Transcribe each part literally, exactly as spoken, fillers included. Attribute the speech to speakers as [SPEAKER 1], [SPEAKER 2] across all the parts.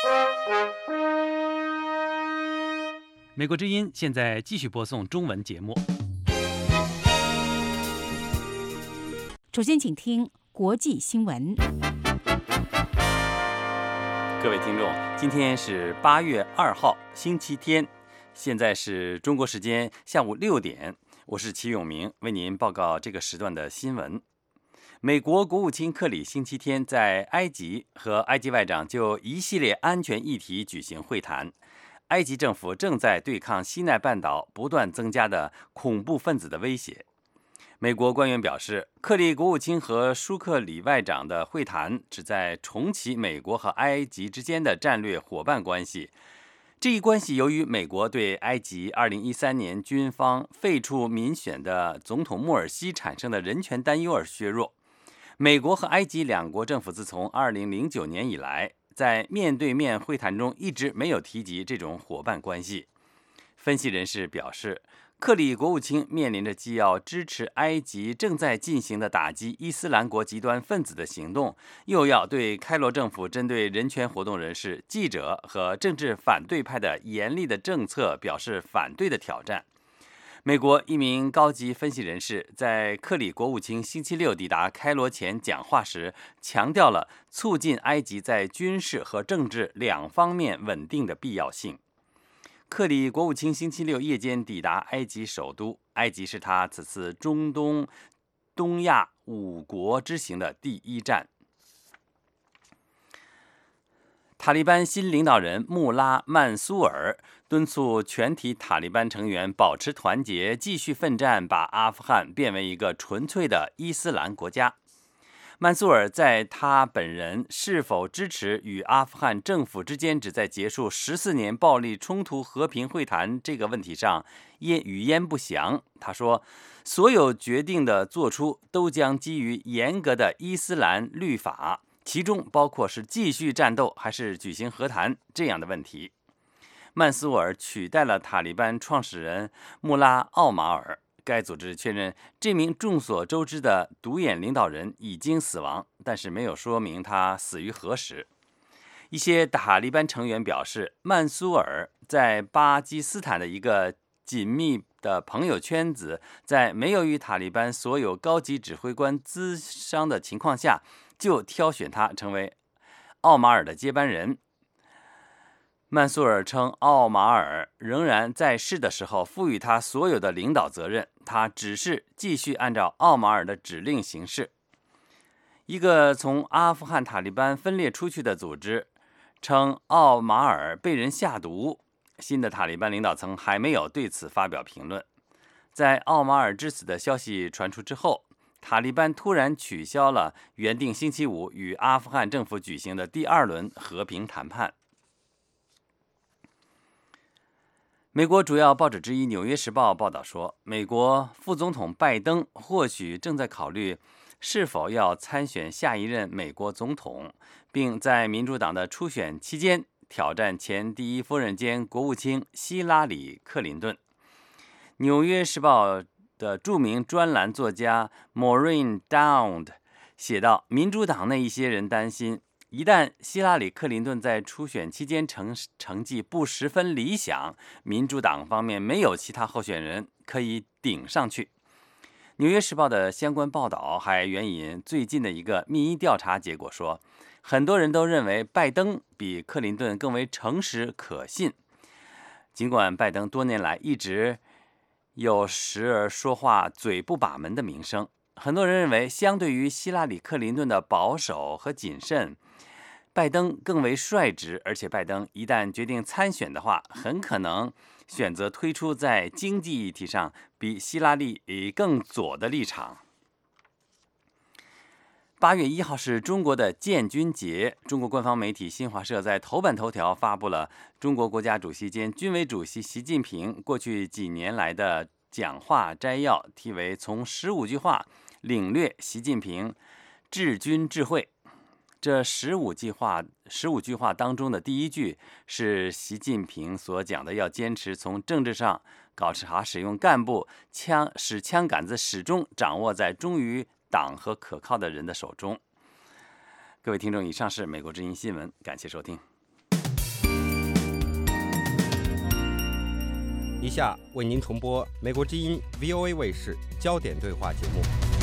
[SPEAKER 1] 美国之音现在继续播送中文节目。
[SPEAKER 2] 首先，请听国际新闻。
[SPEAKER 1] 各位听众，今天是八月二号，星期天，现在是中国时间下午六点，我是齐永明，为您报告这个时段的新闻。美国国务卿克里星期天在埃及和埃及外长就一系列安全议题举行会谈。埃及政府正在对抗西奈半岛不断增加的恐怖分子的威胁。美国官员表示，克里国务卿和舒克里外长的会谈旨在重启美国和埃及之间的战略伙伴关系。这一关系由于美国对埃及二零一三年军方废除民选的总统穆尔西产生的人权担忧而削弱。美国和埃及两国政府自从二零零九年以来，在面对面会谈中一直没有提及这种伙伴关系。分析人士表示，克里国务卿面临着既要支持埃及正在进行的打击伊斯兰国极端分子的行动，又要对开罗政府针对人权活动人士、记者和政治反对派的严厉的政策表示反对的挑战。美国一名高级分析人士在克里国务卿星期六抵达开罗前讲话时，强调了促进埃及在军事和政治两方面稳定的必要性。克里国务卿星期六夜间抵达埃及首都，埃及是他此次中东东亚五国之行的第一站。塔利班新领导人穆拉曼苏尔敦促全体塔利班成员保持团结，继续奋战，把阿富汗变为一个纯粹的伊斯兰国家。曼苏尔在他本人是否支持与阿富汗政府之间旨在结束十四年暴力冲突和平会谈这个问题上语焉不详。他说，所有决定的做出都将基于严格的伊斯兰律法，其中包括是继续战斗还是举行和谈这样的问题。曼苏尔取代了塔利班创始人穆拉奥马尔。该组织确认这名众所周知的独眼领导人已经死亡，但是没有说明他死于何时。一些塔利班成员表示，曼苏尔在巴基斯坦的一个紧密的朋友圈子，在没有与塔利班所有高级指挥官咨商的情况下，就挑选他成为奥马尔的接班人。曼苏尔称，奥马尔仍然在世的时候赋予他所有的领导责任，他只是继续按照奥马尔的指令行事。一个从阿富汗塔利班分裂出去的组织称，奥马尔被人下毒。新的塔利班领导层还没有对此发表评论。在奥马尔之死的消息传出之后，塔利班突然取消了原定星期五与阿富汗政府举行的第二轮和平谈判。美国主要报纸之一《纽约时报》报道说，美国副总统拜登或许正在考虑是否要参选下一任美国总统，并在民主党的初选期间挑战前第一夫人兼国务卿希拉里·克林顿。《纽约时报》的著名专栏作家 Maureen Dowd 写道，民主党内一些人担心，一旦希拉里·克林顿在初选期间成成绩不十分理想，民主党方面没有其他候选人可以顶上去。《纽约时报》的相关报道还援引最近的一个民意调查结果说，很多人都认为拜登比克林顿更为诚实可信。尽管拜登多年来一直有时而说话嘴不把门的名声，很多人认为相对于希拉里·克林顿的保守和谨慎，拜登更为率直，而且拜登一旦决定参选的话，很可能选择推出在经济议题上比希拉里更左的立场。八月一号是中国的建军节，中国官方媒体新华社在头版头条发布了中国国家主席兼军委主席习近平过去几年来的讲话摘要，题为“从十五句话领略习近平治军智慧”。这十五句话，十五句话当中的第一句是习近平所讲的，要坚持从政治上搞察使用干部，枪使枪杆子始终掌握在忠于党和可靠的人的手中。各位听众，以上是美国之音新闻，感谢收听。
[SPEAKER 3] 以下为您重播美国之音 V O A 卫视焦点对话节目。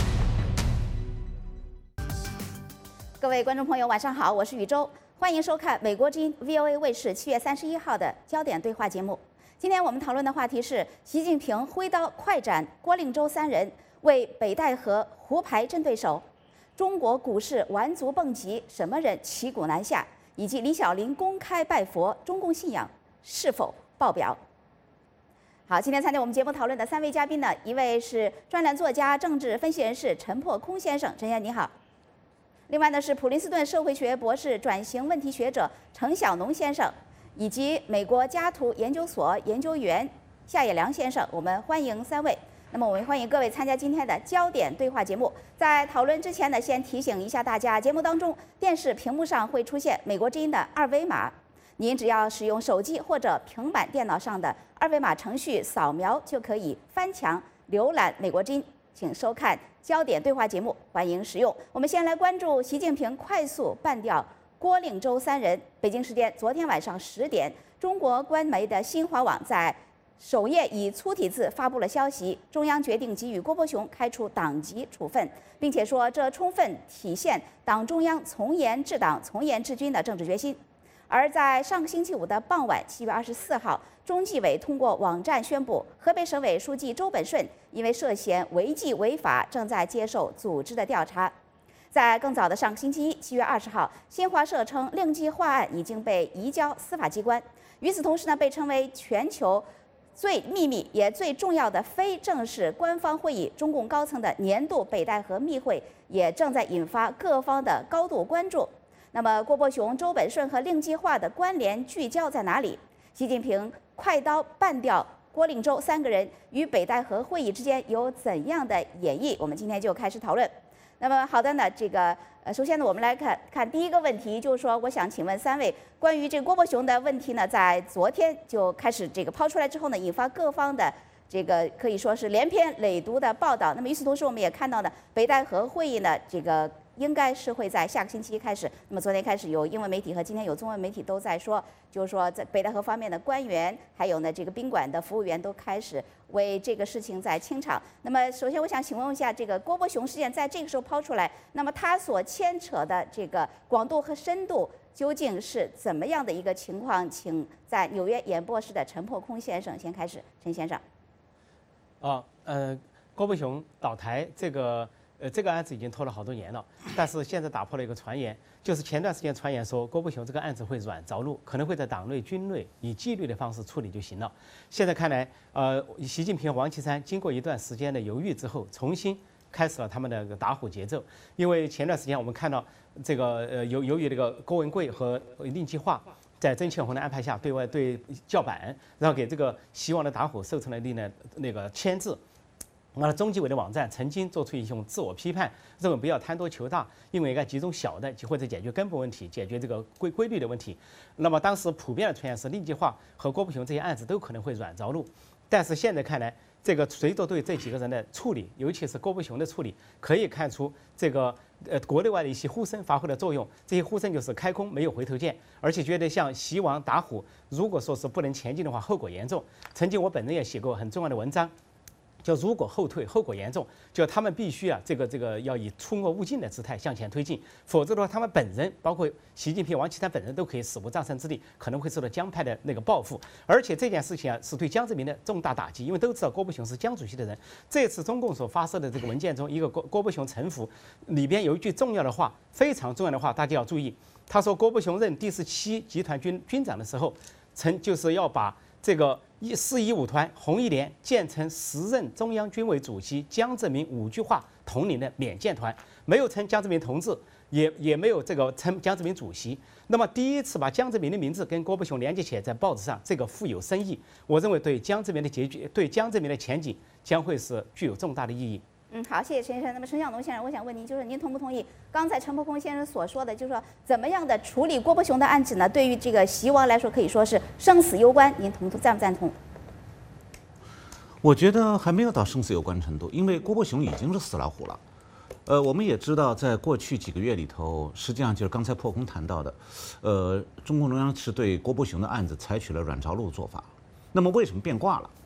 [SPEAKER 2] 各位观众朋友，晚上好，我是宇宙，欢迎收看美国之音 V O A 卫视七月三十一号的焦点对话节目。今天我们讨论的话题是习近平挥刀快斩郭令洲三人，为北戴河胡牌针对手；中国股市顽足蹦极，什么人骑虎难下？以及李小林公开拜佛，中共信仰是否爆表？好，今天参加我们节目讨论的三位嘉宾呢，一位是专栏作家、政治分析人士陈破空先生，陈先生你好。另外呢是普林斯顿社会学博士、转型问题学者程晓农先生，以及美国加图研究所研究员夏野良先生，我们欢迎三位。那么我们欢迎各位参加今天的焦点对话节目。在讨论之前呢，先提醒一下大家，节目当中电视屏幕上会出现美国之音的二维码，您只要使用手机或者平板电脑上的二维码程序扫描，就可以翻墙浏览美国之音。请收看焦点对话节目，欢迎使用。我们先来关注习近平快速办掉郭令洲三人。北京时间昨天晚上十点，中国官媒的新华网在首页以粗体字发布了消息，中央决定给予郭伯雄开除党籍处分，并且说这充分体现党中央从严治党、从严治军的政治决心。而在上个星期五的傍晚，七月二十四号，中纪委通过网站宣布，河北省委书记周本顺因为涉嫌违纪违法，正在接受组织的调查。在更早的上个星期一，七月二十号，新华社称令计划案已经被移交司法机关。与此同时呢，被称为全球最秘密也最重要的非正式官方会议，中共高层的年度北戴河密会也正在引发各方的高度关注。那么，郭伯雄、周本顺和令计划的关联聚焦在哪里？习近平快刀办掉郭令洲三个人与北戴河会议之间有怎样的演绎？我们今天就开始讨论。那么，好的呢，这个呃，首先呢，我们来看看第一个问题，就是说，我想请问三位，关于这个郭伯雄的问题呢，在昨天就开始这个抛出来之后呢，引发各方的这个可以说是连篇累牍的报道。那么与此同时，我们也看到呢，北戴河会议呢，这个应该是会在下个星期开始。那么昨天开始有英文媒体和今天有中文媒体都在说，就是说在北戴河方面的官员，还有呢这个宾馆的服务员都开始为这个事情在清场。那么首先我想请问一下，这个郭伯雄事件在这个时候抛出来，那么他所牵扯的这个广度和深度究竟是怎么样的一个情况？请在纽约演播室的陈破空先生先开始。陈先生。
[SPEAKER 4] 哦，呃，郭伯雄倒台这个。呃，这个案子已经拖了好多年了，但是现在打破了一个传言，就是前段时间传言说郭伯雄这个案子会软着陆，可能会在党内军内以纪律的方式处理就行了。现在看来，呃，习近平和王岐山经过一段时间的犹豫之后，重新开始了他们的打虎节奏。因为前段时间我们看到这个呃，由由于这个郭文贵和令计划在曾庆红的安排下对外对叫板，然后给这个希望的打虎设成了那呢那个签字。完了，中纪委的网站曾经做出一种自我批判，认为不要贪多求大，因为应该集中小的，或者解决根本问题，解决这个规规律的问题。那么当时普遍的传言是，令计划和郭伯雄这些案子都可能会软着陆。但是现在看来，这个随着对这几个人的处理，尤其是郭伯雄的处理，可以看出这个呃国内外的一些呼声发挥了作用。这些呼声就是开弓没有回头箭，而且觉得像习王打虎，如果说是不能前进的话，后果严重。曾经我本人也写过很重要的文章。就如果后退，后果严重，就他们必须啊，这个这个要以出恶勿近的姿态向前推进，否则的话，他们本人包括习近平、王岐山本人都可以死无葬身之地，可能会受到江派的那个报复。而且这件事情啊，是对江泽民的重大打击，因为都知道郭伯雄是江主席的人。这次中共所发射的这个文件中，一个郭郭伯雄臣服里边有一句重要的话，非常重要的话，大家要注意。他说，郭伯雄任第十七集团军军长的时候，曾就是要把这个一四一五团红一连建成时任中央军委主席江泽民五句话统领的缅建团，没有称江泽民同志，也也没有这个称江泽民主席。那么第一次把江泽民的名字跟郭伯雄连接起来，在报纸上，这个富有深意。我认为对江泽民的结局，对江泽民的前景将会是具有重大的意义。
[SPEAKER 2] 嗯，好，谢谢陈先生。那么陈晓农先生，我想问您，就是您同不同意刚才陈伯空先生所说的，就是说怎么样的处理郭伯雄的案子呢？对于这个习王来说，可以说是生死攸关。您同赞不赞同？
[SPEAKER 5] 我觉得还没有到生死攸关程度，因为郭伯雄已经是死老虎了。呃，我们也知道，在过去几个月里头，实际上就是刚才破空谈到的，呃，中共中央是对郭伯雄的案子采取了软着陆做法。那么为什么变卦了？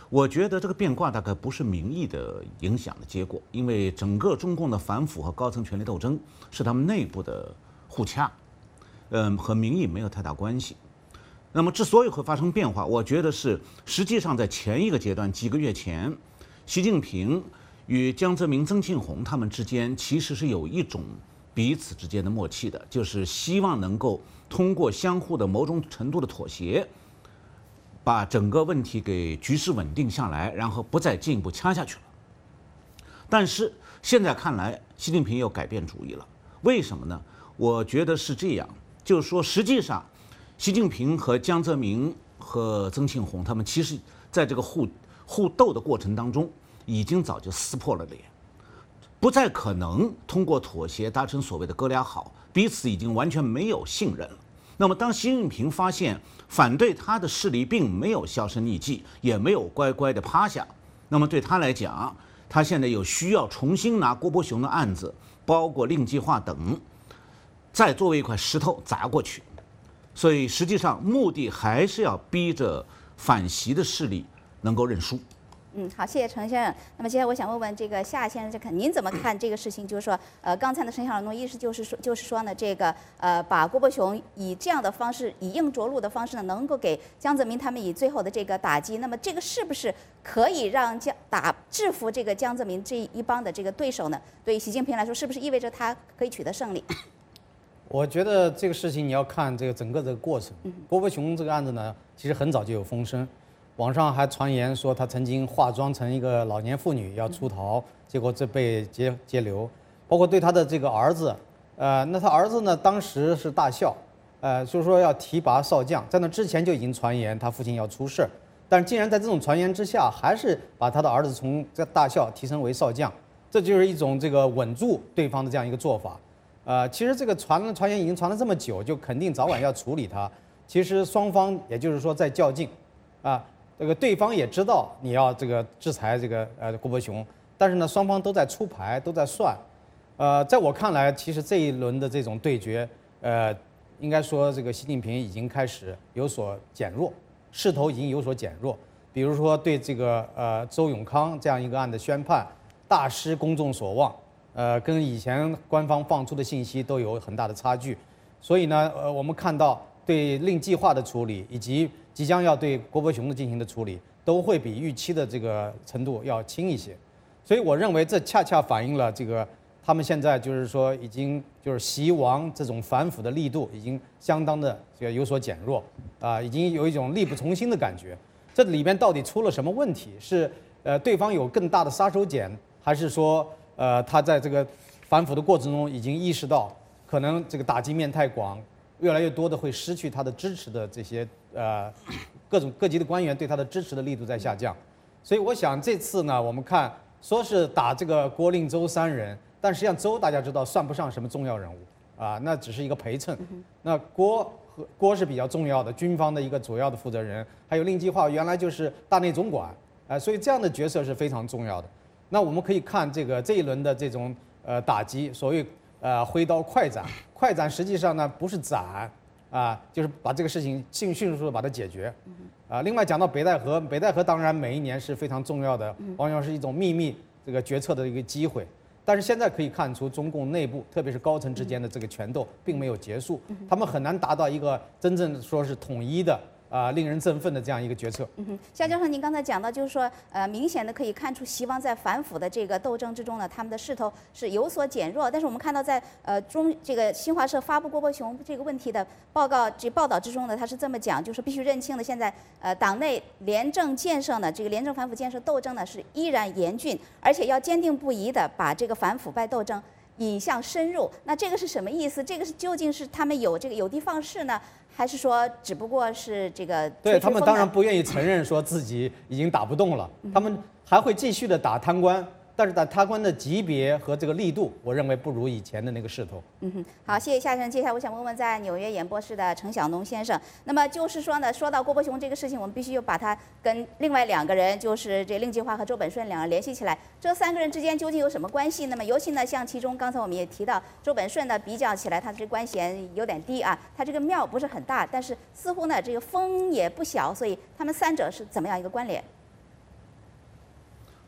[SPEAKER 5] 我觉得这个变卦大概不是民意的影响的结果，因为整个中共的反腐和高层权力斗争是他们内部的互掐，嗯，和民意没有太大关系。那么之所以会发生变化，我觉得是实际上在前一个阶段，几个月前，习近平与江泽民、曾庆红他们之间其实是有一种彼此之间的默契的，就是希望能够通过相互的某种程度的妥协，把整个问题给局势稳定下来，然后不再进一步掐下去了。但是现在看来，习近平又改变主意了。为什么呢？我觉得是这样，就是说，实际上，习近平和江泽民和曾庆红他们其实在这个互互斗的过程当中，已经早就撕破了脸，不再可能通过妥协达成所谓的哥俩好，彼此已经完全没有信任了。那么，当习近平发现反对他的势力并没有销声匿迹，也没有乖乖的趴下，那么对他来讲，他现在有需要重新拿郭伯雄的案子，包括令计划等，再作为一块石头砸过去。所以实际上目的还是要逼着反习的势力能够认输。
[SPEAKER 2] 嗯，好，谢谢程先生。那么接下来我想问问这个夏先生，这看您怎么看这个事情？就是说，呃，刚才的陈小龙意思就是说，就是说呢，这个呃，把郭伯雄以这样的方式，以硬着陆的方式呢，能够给江泽民他们以最后的这个打击。那么这个是不是可以让江打制服这个江泽民这一帮的这个对手呢？对于习近平来说，是不是意味着他可以取得胜利？
[SPEAKER 6] 我觉得这个事情你要看这个整个这个过程。郭伯雄这个案子呢，其实很早就有风声。网上还传言说他曾经化妆成一个老年妇女要出逃，结果这被揭揭流。包括对他的这个儿子，呃，那他儿子呢当时是大校，呃，就是说要提拔少将，在那之前就已经传言他父亲要出事，但是竟然在这种传言之下，还是把他的儿子从这大校提升为少将，这就是一种这个稳住对方的这样一个做法。呃，其实这个传传言已经传了这么久，就肯定早晚要处理他。其实双方也就是说在较劲，啊。这个对方也知道你要这个制裁这个呃郭伯雄，但是呢，双方都在出牌，都在算。呃，在我看来，其实这一轮的这种对决，呃，应该说这个习近平已经开始有所减弱，势头已经有所减弱。比如说对这个呃周永康这样一个案的宣判，大失公众所望，呃，跟以前官方放出的信息都有很大的差距。所以呢，呃，我们看到对令计划的处理以及即将要对郭伯雄的进行的处理，都会比预期的这个程度要轻一些，所以我认为这恰恰反映了这个他们现在就是说已经就是习王这种反腐的力度已经相当的这个有所减弱啊，已经有一种力不从心的感觉。这里边到底出了什么问题？是呃对方有更大的杀手锏，还是说呃他在这个反腐的过程中已经意识到可能这个打击面太广？越来越多的会失去他的支持的这些呃各种各级的官员对他的支持的力度在下降，所以我想这次呢，我们看说是打这个郭令周三人，但实际上周大家知道算不上什么重要人物啊，那只是一个陪衬。那郭和郭是比较重要的，军方的一个主要的负责人，还有令计划原来就是大内总管，啊，所以这样的角色是非常重要的。那我们可以看这个这一轮的这种呃打击，所谓。呃，挥刀快斩，快斩实际上呢不是斩，啊，就是把这个事情迅迅速的把它解决，啊。另外讲到北戴河，北戴河当然每一年是非常重要的，往往是一种秘密这个决策的一个机会。但是现在可以看出，中共内部特别是高层之间的这个权斗并没有结束，他们很难达到一个真正说是统一的。啊、呃，令人振奋的这样一个决策。
[SPEAKER 2] 嗯哼，夏教授，您刚才讲到，就是说，呃，明显的可以看出，习王在反腐的这个斗争之中呢，他们的势头是有所减弱。但是我们看到在，在呃中这个新华社发布郭伯雄这个问题的报告这报道之中呢，他是这么讲，就是必须认清的，现在呃党内廉政建设呢，这个廉政反腐建设斗争呢是依然严峻，而且要坚定不移的把这个反腐败斗争引向深入。那这个是什么意思？这个是究竟是他们有这个有的放矢呢？还是说只不过是这个？
[SPEAKER 6] 对他们当然不愿意承认说自己已经打不动了，他们还会继续的打贪官，但是打贪官的级别和这个力度，我认为不如以前的那个势头。
[SPEAKER 2] 嗯哼，好，谢谢夏先生。接下来我想问问在纽约演播室的程晓农先生，那么就是说呢，说到郭伯雄这个事情，我们必须又把他跟另外两个人，就是这令计划和周本顺两人联系起来。这三个人之间究竟有什么关系？那么尤其呢，像其中刚才我们也提到，周本顺呢比较起来，他这官衔有点低啊，他这个庙不是很大，但是似乎呢这个风也不小，所以他们三者是怎么样一个关联？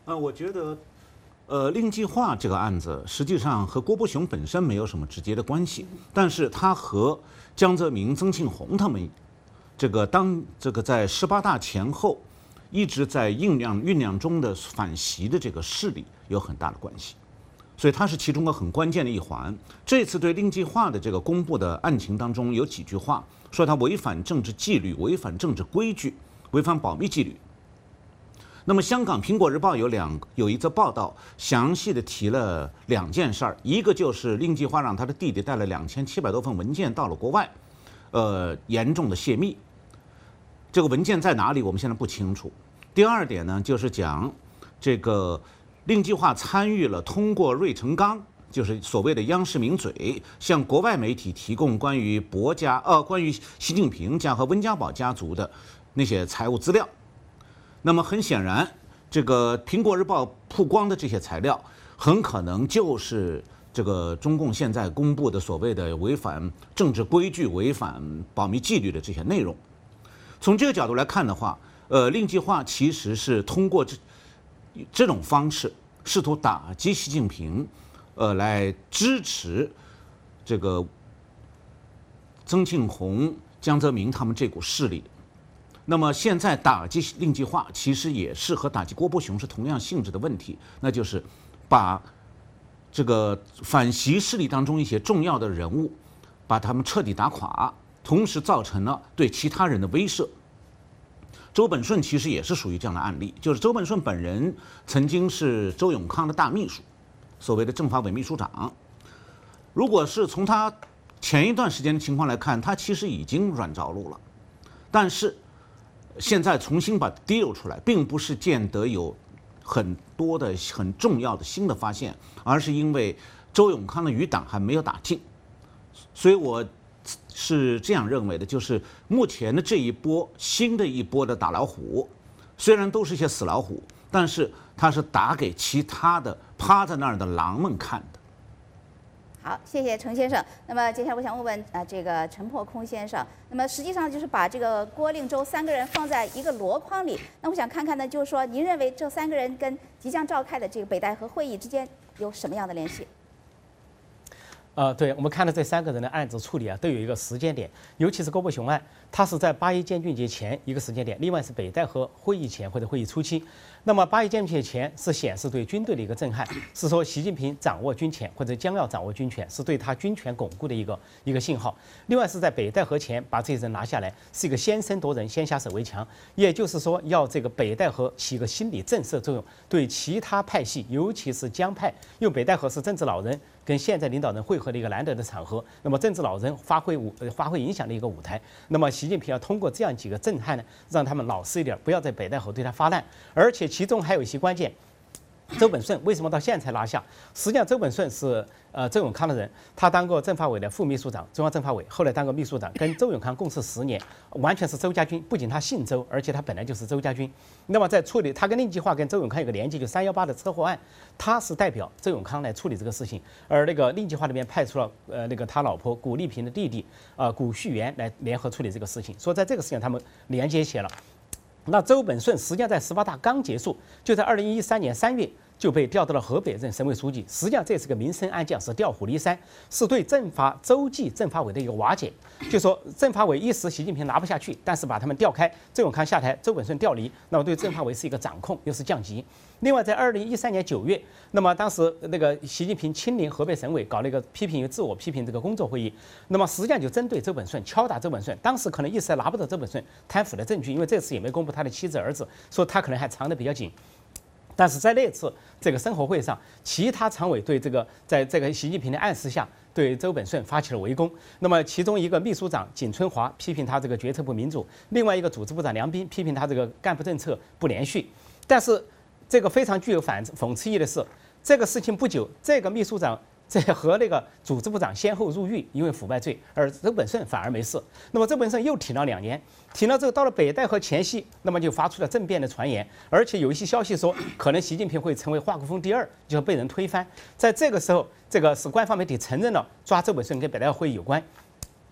[SPEAKER 5] 呃，我觉得，呃，令计划这个案子实际上和郭伯雄本身没有什么直接的关系，但是他和江泽民、曾庆红他们，这个当这个在十八大前后一直在酝酿酝酿中的反习的这个势力有很大的关系，所以它是其中一个很关键的一环。这次对令计划的这个公布的案情当中有几句话说他违反政治纪律、违反政治规矩、违反保密纪律。那么，香港《苹果日报》有两有一则报道，详细的提了两件事儿，一个就是令计划让他的弟弟带了两千七百多份文件到了国外，呃，严重的泄密。这个文件在哪里，我们现在不清楚。第二点呢，就是讲这个令计划参与了通过芮成钢，就是所谓的央视名嘴，向国外媒体提供关于博家呃关于习近平家和温家宝家族的那些财务资料。那么很显然，这个《苹果日报》曝光的这些材料，很可能就是这个中共现在公布的所谓的违反政治规矩、违反保密纪律的这些内容。从这个角度来看的话，呃，令计划其实是通过这这种方式，试图打击习近平，呃，来支持这个曾庆红、江泽民他们这股势力。那么现在打击令计划，其实也是和打击郭伯雄是同样性质的问题，那就是把这个反习势力当中一些重要的人物，把他们彻底打垮，同时造成了对其他人的威慑。周本顺其实也是属于这样的案例，就是周本顺本人曾经是周永康的大秘书，所谓的政法委秘书长。如果是从他前一段时间的情况来看，他其实已经软着陆了，但是现在重新把提溜出来，并不是见得有很多的很重要的新的发现，而是因为周永康的余党还没有打尽。所以我是这样认为的，就是目前的这一波新的一波的打老虎，虽然都是一些死老虎，但是它是打给其他的趴在那儿的狼们看的。
[SPEAKER 2] 好，谢谢程先生。那么接下来我想问问呃这个陈破空先生，那么实际上就是把这个郭令周三个人放在一个箩筐里，那我想看看呢，就是说您认为这三个人跟即将召开的这个北戴河会议之间有什么样的联系？
[SPEAKER 4] 呃，对，我们看到这三个人的案子处理啊，都有一个时间点，尤其是郭伯雄案，它是在八一建军节前一个时间点，另外是北戴河会议前或者会议初期。那么八一建军节前是显示对军队的一个震撼，是说习近平掌握军权或者将要掌握军权，是对他军权巩固的一个一个信号。另外是在北戴河前把这些人拿下来，是一个先声夺人，先下手为强，也就是说要这个北戴河起个心理震慑作用，对其他派系，尤其是江派，因为北戴河是政治老人跟现在领导人会合的一个难得的场合，那么政治老人发挥舞呃发挥影响的一个舞台，那么习近平要通过这样几个震撼呢，让他们老实一点，不要在北戴河对他发难，而且其中还有一些关键。周本顺为什么到现在才拿下？实际上，周本顺是呃周永康的人，他当过政法委的副秘书长，中央政法委，后来当过秘书长，跟周永康共事十年，完全是周家军。不仅他姓周，而且他本来就是周家军。那么在处理他跟令计划跟周永康有个连接，就三幺八的车祸案，他是代表周永康来处理这个事情，而那个令计划那边派出了呃那个他老婆古丽萍的弟弟呃古旭元来联合处理这个事情。所以在这个事情他们连接起来了。那周本顺实际上在十八大刚结束，就在二零一三年三月就被调到了河北任省委书记。实际上这是个民生案件，是调虎离山，是对政法周记政法委的一个瓦解。就说政法委一时习近平拿不下去，但是把他们调开，周永康下台，周本顺调离，那么对政法委是一个掌控，又是降级。另外在二零一三年九月，那么当时那个习近平亲临河北省委搞了一个批评与自我批评这个工作会议，那么实际上就针对周本顺，敲打周本顺。当时可能一时还拿不到周本顺贪腐的证据，因为这次也没公布他的妻子儿子，说他可能还藏得比较紧。但是在那次这个生活会上，其他常委对这个在这个习近平的暗示下，对周本顺发起了围攻。那么其中一个秘书长景春华批评他这个决策不民主，另外一个组织部长梁斌批评他这个干部政策不连续。但是这个非常具有反讽刺意的是，这个事情不久，这个秘书长这和那个组织部长先后入狱，因为腐败罪，而周本顺反而没事。那么周本顺又挺了两年，挺了之后到了北戴河前夕，那么就发出了政变的传言，而且有一些消息说，可能习近平会成为华国锋第二，就被人推翻。在这个时候，这个是官方媒体承认了抓周本顺跟北戴河会议有关。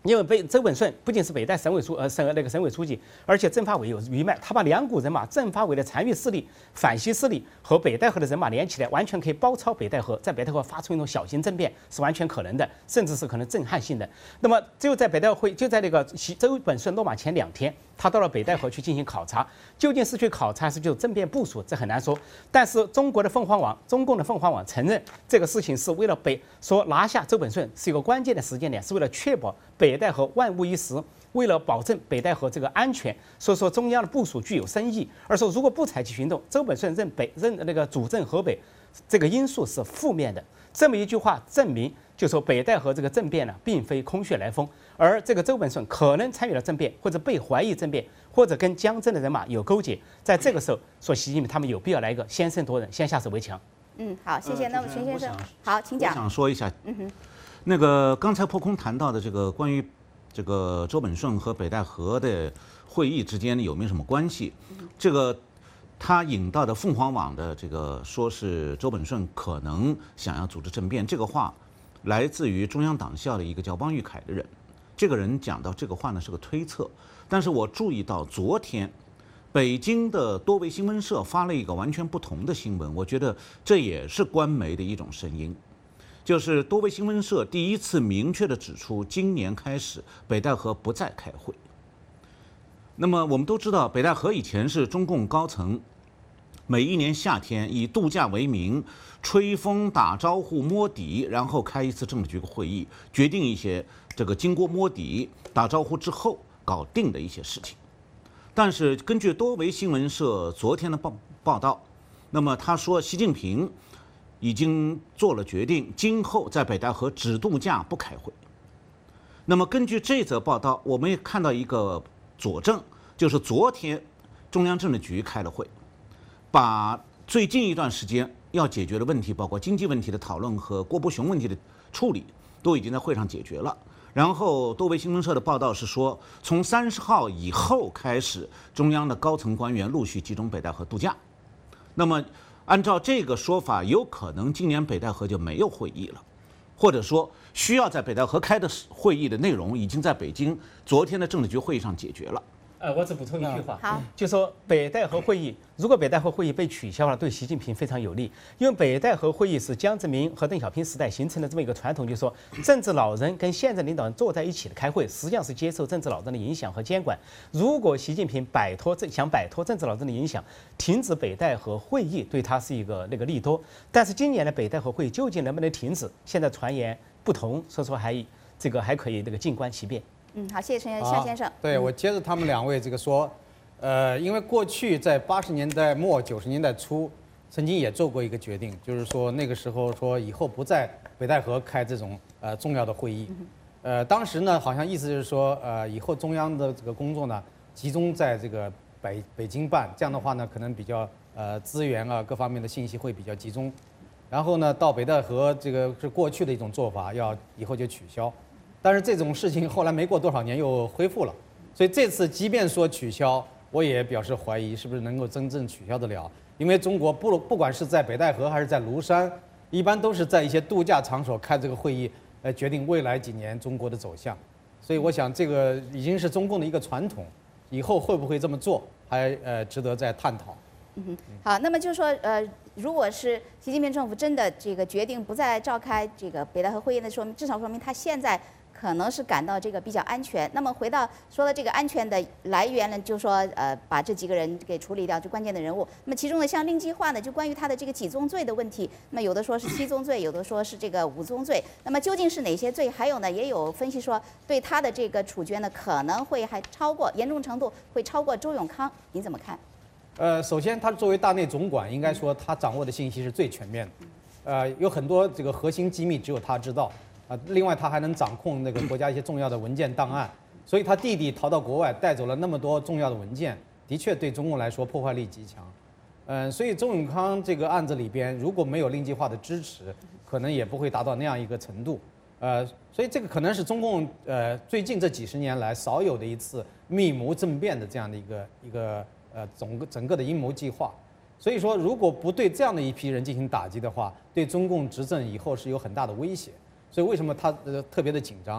[SPEAKER 4] 因为北周本顺不仅是北戴省委书呃省那个省委书记，而且政法委有余脉，他把两股人马政法委的残余势力、反西势力和北戴河的人马连起来，完全可以包抄北戴河，在北戴河发出一种小型政变是完全可能的，甚至是可能震撼性的。那么只有在北戴会就在那个周本顺落马前两天，他到了北戴河去进行考察，究竟是去考察还是就政变部署，这很难说。但是中国的凤凰网、中共的凤凰网承认这个事情是为了北说拿下周本顺是一个关键的时间点，是为了确保北戴河万无一失，为了保证北戴河这个安全，所以说中央的部署具有深意。而说如果不采取行动，周本顺任北任那个主政河北，这个因素是负面的。这么一句话证明，就说北戴河这个政变呢，并非空穴来风，而这个周本顺可能参与了政变，或者被怀疑政变，或者跟江浙的人马有勾结。在这个时候，说习近平他们有必要来一个先声夺人，先下手为强。
[SPEAKER 2] 嗯，好，谢谢。
[SPEAKER 5] 呃
[SPEAKER 2] 那么陈先生
[SPEAKER 5] 我想，
[SPEAKER 2] 好，请讲。
[SPEAKER 5] 我想说一下，
[SPEAKER 2] 嗯哼，
[SPEAKER 5] 那个刚才破空谈到的这个关于这个周本顺和北戴河的会议之间有没有什么关系？这个他引到的凤凰网的这个说是周本顺可能想要组织政变，这个话来自于中央党校的一个叫汪玉凯的人。这个人讲到这个话呢是个推测，但是我注意到昨天北京的多维新闻社发了一个完全不同的新闻，我觉得这也是官媒的一种声音。就是多维新闻社第一次明确地指出，今年开始北戴河不再开会。那么我们都知道，北戴河以前是中共高层每一年夏天以度假为名，吹风、打招呼、摸底，然后开一次政治局会议，决定一些这个经过摸底、打招呼之后搞定的一些事情。但是根据多维新闻社昨天的报报道，那么他说习近平已经做了决定，今后在北戴河只度假不开会。那么根据这则报道，我们也看到一个佐证，就是昨天中央政治局开了会，把最近一段时间要解决的问题，包括经济问题的讨论和郭伯雄问题的处理，都已经在会上解决了。然后多维新闻社的报道是说，从三十号以后开始，中央的高层官员陆续集中北戴河度假。那么按照这个说法，有可能今年北戴河就没有会议了，或者说需要在北戴河开的会议的内容已经在北京昨天的政治局会议上解决了。
[SPEAKER 4] 呃，我只补充一句话，
[SPEAKER 2] 好，
[SPEAKER 4] 就说北戴河会议，如果北戴河会议被取消了，对习近平非常有利，因为北戴河会议是江泽民和邓小平时代形成的这么一个传统，就是说政治老人跟现任领导人坐在一起的开会，实际上是接受政治老人的影响和监管。如果习近平摆脱政想摆脱政治老人的影响，停止北戴河会议，对他是一个那个利多。但是今年的北戴河会议究竟能不能停止，现在传言不同，所以说还这个还可以那个静观其变。
[SPEAKER 2] 嗯，好，谢谢陈夏先生。
[SPEAKER 6] 对，我接着他们两位这个说，呃，因为过去在八十年代末九十年代初，曾经也做过一个决定，就是说那个时候说以后不在北戴河开这种呃重要的会议，呃，当时呢好像意思就是说，呃，以后中央的这个工作呢集中在这个北北京办，这样的话呢可能比较呃资源啊各方面的信息会比较集中，然后呢到北戴河这个是过去的一种做法，要以后就取消。但是这种事情后来没过多少年又恢复了，所以这次即便说取消，我也表示怀疑是不是能够真正取消得了。因为中国不不管是在北戴河还是在庐山，一般都是在一些度假场所开这个会议，来决定未来几年中国的走向。所以我想这个已经是中共的一个传统，以后会不会这么做，还呃值得再探讨。
[SPEAKER 2] 嗯，好，那么就是说，呃，如果是习近平政府真的这个决定不再召开这个北戴河会议的说明，至少说明他现在可能是感到这个比较安全。那么回到说的这个安全的来源呢，就说呃把这几个人给处理掉，就关键的人物。那么其中呢，像令计划呢，就关于他的这个几宗罪的问题，那么有的说是七宗罪，有的说是这个五宗罪。那么究竟是哪些罪？还有呢，也有分析说对他的这个处决呢，可能会还超过严重程度会超过周永康，您怎么看？
[SPEAKER 6] 呃，首先他作为大内总管，应该说他掌握的信息是最全面的，呃，有很多这个核心机密只有他知道。啊，另外他还能掌控那个国家一些重要的文件档案，所以他弟弟逃到国外带走了那么多重要的文件，的确对中共来说破坏力极强。嗯，所以周永康这个案子里边如果没有令计划的支持，可能也不会达到那样一个程度。呃，所以这个可能是中共呃最近这几十年来少有的一次密谋政变的这样的一个一个呃整个整个的阴谋计划。所以说，如果不对这样的一批人进行打击的话，对中共执政以后是有很大的威胁。所以为什么他呃特别的紧张？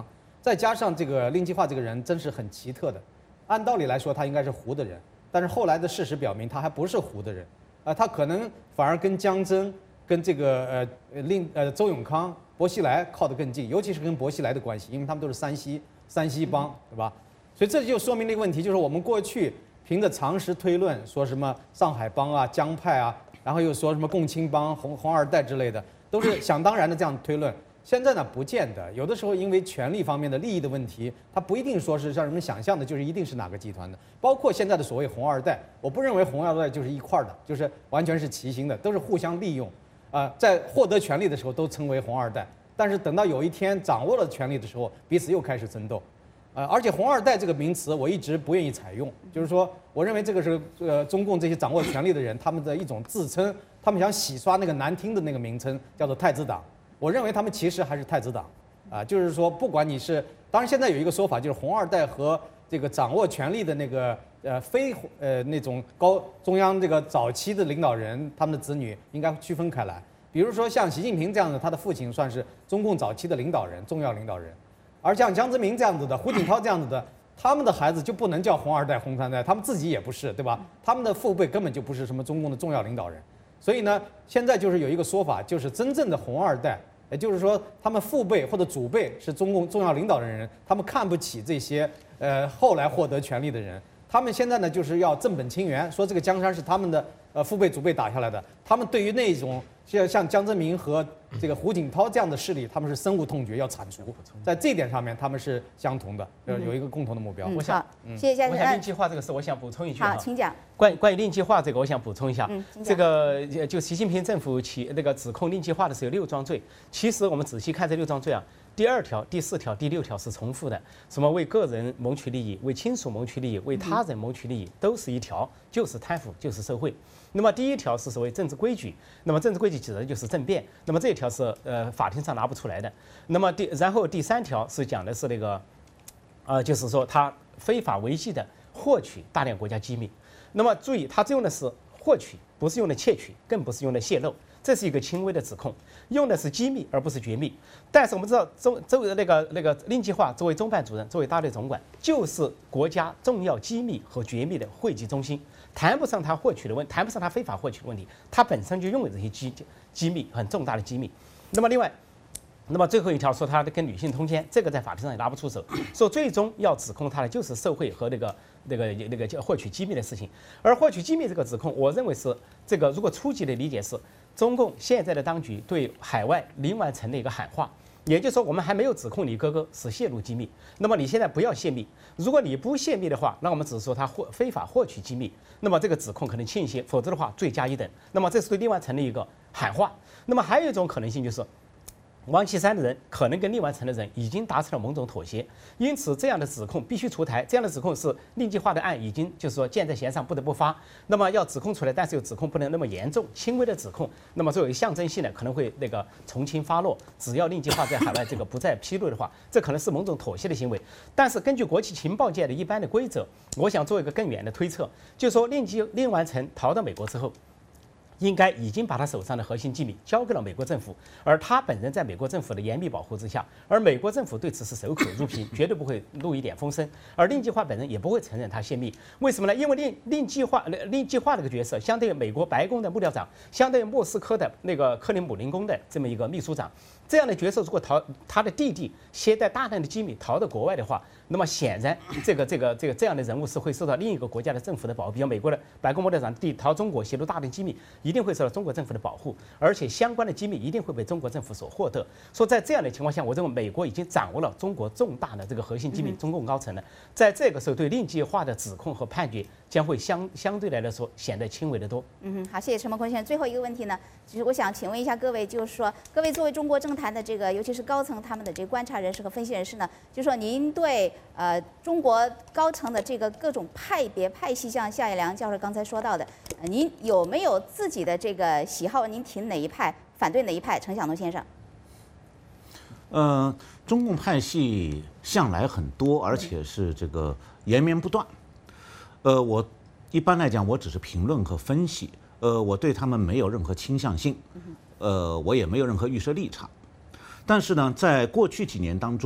[SPEAKER 6] 再加上这个令计划这个人真是很奇特的，按道理来说他应该是胡的人，但是后来的事实表明他还不是胡的人，啊、呃，他可能反而跟江真、跟这个呃令呃周永康、薄熙来靠得更近，尤其是跟薄熙来的关系，因为他们都是山西山西帮，对吧？所以这就说明了一个问题，就是我们过去凭着常识推论，说什么上海帮啊、江派啊，然后又说什么共青帮、红红二代之类的，都是想当然的这样推论。现在呢，不见得，有的时候因为权力方面的利益的问题，它不一定说是像人们想象的，就是一定是哪个集团的。包括现在的所谓红二代，我不认为红二代就是一块儿的，就是完全是齐心的，都是互相利用，啊、呃，在获得权力的时候都称为红二代，但是等到有一天掌握了权力的时候，彼此又开始争斗，呃，而且红二代这个名词我一直不愿意采用，就是说，我认为这个是呃中共这些掌握权力的人他们的一种自称，他们想洗刷那个难听的那个名称，叫做太子党。我认为他们其实还是太子党，啊，就是说，不管你是，当然现在有一个说法，就是红二代和这个掌握权力的那个呃非呃那种高中央这个早期的领导人，他们的子女应该区分开来。比如说像习近平这样的，他的父亲算是中共早期的领导人，重要领导人，而像江泽民这样子的、胡锦涛这样子的，他们的孩子就不能叫红二代、红三代，他们自己也不是，对吧？他们的父辈根本就不是什么中共的重要领导人。所以呢，现在就是有一个说法，就是真正的红二代，也就是说，他们父辈或者祖辈是中共重要领导的人，他们看不起这些呃后来获得权力的人。他们现在呢，就是要正本清源，说这个江山是他们的呃父辈祖辈打下来的。他们对于那种像像江泽民和这个胡锦涛这样的势力，他们是深恶痛绝，要铲除。在这一点上面，他们是相同的，呃，有一个共同的目标。
[SPEAKER 2] 嗯、
[SPEAKER 4] 我想，
[SPEAKER 2] 嗯、谢谢嘉
[SPEAKER 4] 宾。我想令计划这个事，我想补充一句
[SPEAKER 2] 好，请讲。
[SPEAKER 4] 关关于令计划这个，我想补充一下。
[SPEAKER 2] 嗯，
[SPEAKER 4] 这个就习近平政府起那个指控令计划的是有六桩罪，其实我们仔细看这六桩罪啊。第二条、第四条、第六条是重复的，什么为个人谋取利益、为亲属谋取利益、为他人谋取利益，都是一条，就是贪腐，就是受贿。那么第一条是所谓政治规矩，那么政治规矩指的就是政变，那么这一条是呃法庭上拿不出来的。那么第然后第三条是讲的是那个，呃就是说他非法违纪的获取大量国家机密。那么注意，他用的是获取，不是用的窃取，更不是用的泄露。这是一个轻微的指控，用的是机密而不是绝密。但是我们知道，中周那个那个令计划作为中办主任，作为大队总管，就是国家重要机密和绝密的汇集中心，谈不上他获取的问，谈不上他非法获取的问题，他本身就拥有这些机机密，很重大的机密。那么另外，那么最后一条说他跟女性通奸，这个在法庭上也拿不出手，说最终要指控他的就是受贿和那个那个那个叫获取机密的事情。而获取机密这个指控，我认为是这个如果初级的理解是。中共现在的当局对海外林完成的一个喊话，也就是说，我们还没有指控你哥哥是泄露机密，那么你现在不要泄密。如果你不泄密的话，那我们只是说他获非法获取机密，那么这个指控可能轻一些，否则的话罪加一等。那么这是对林完成的一个喊话。那么还有一种可能性就是。王岐山的人可能跟令完成的人已经达成了某种妥协，因此这样的指控必须出台。这样的指控是令计划的案已经就是说箭在弦上，不得不发。那么要指控出来，但是又指控不能那么严重，轻微的指控，那么作为象征性的可能会那个从轻发落。只要令计划在海外这个不再披露的话，这可能是某种妥协的行为。但是根据国际情报界的一般的规则，我想做一个更远的推测，就是说令计令完成逃到美国之后。应该已经把他手上的核心机密交给了美国政府，而他本人在美国政府的严密保护之下，而美国政府对此是守口如瓶，绝对不会露一点风声，而令计划本人也不会承认他泄密。为什么呢？因为令令计划令计划这个角色，相对于美国白宫的幕僚长，相对于莫斯科的那个克林姆林宫的这么一个秘书长，这样的角色如果逃他的弟弟携带大量的机密逃到国外的话，那么显然这个这个这个这样的人物是会受到另一个国家的政府的保护，比如美国的白宫幕僚长弟逃中国泄露大量机密。一定会受到中国政府的保护，而且相关的机密一定会被中国政府所获得。说在这样的情况下，我认为美国已经掌握了中国重大的这个核心机密，中共高层了。在这个时候，对令计划的指控和判决将会相相对来说显得轻微得多。
[SPEAKER 2] 嗯，好，谢谢陈茂坤先生。最后一个问题呢，其实我想请问一下各位，就是说，各位作为中国政坛的这个，尤其是高层他们的这个观察人士和分析人士呢，就是说您对呃中国高层的这个各种派别派系，像夏叶良教授刚才说到的，呃、您有没有自己的这个喜好？您挺哪一派，反对哪一派？陈晓东先生。
[SPEAKER 5] 呃，中共派系向来很多，而且是这个延绵不断。呃，我一般来讲，我只是评论和分析。呃，我对他们没有任何倾向性，呃，我也没有任何预设立场。但是呢，在过去几年当中，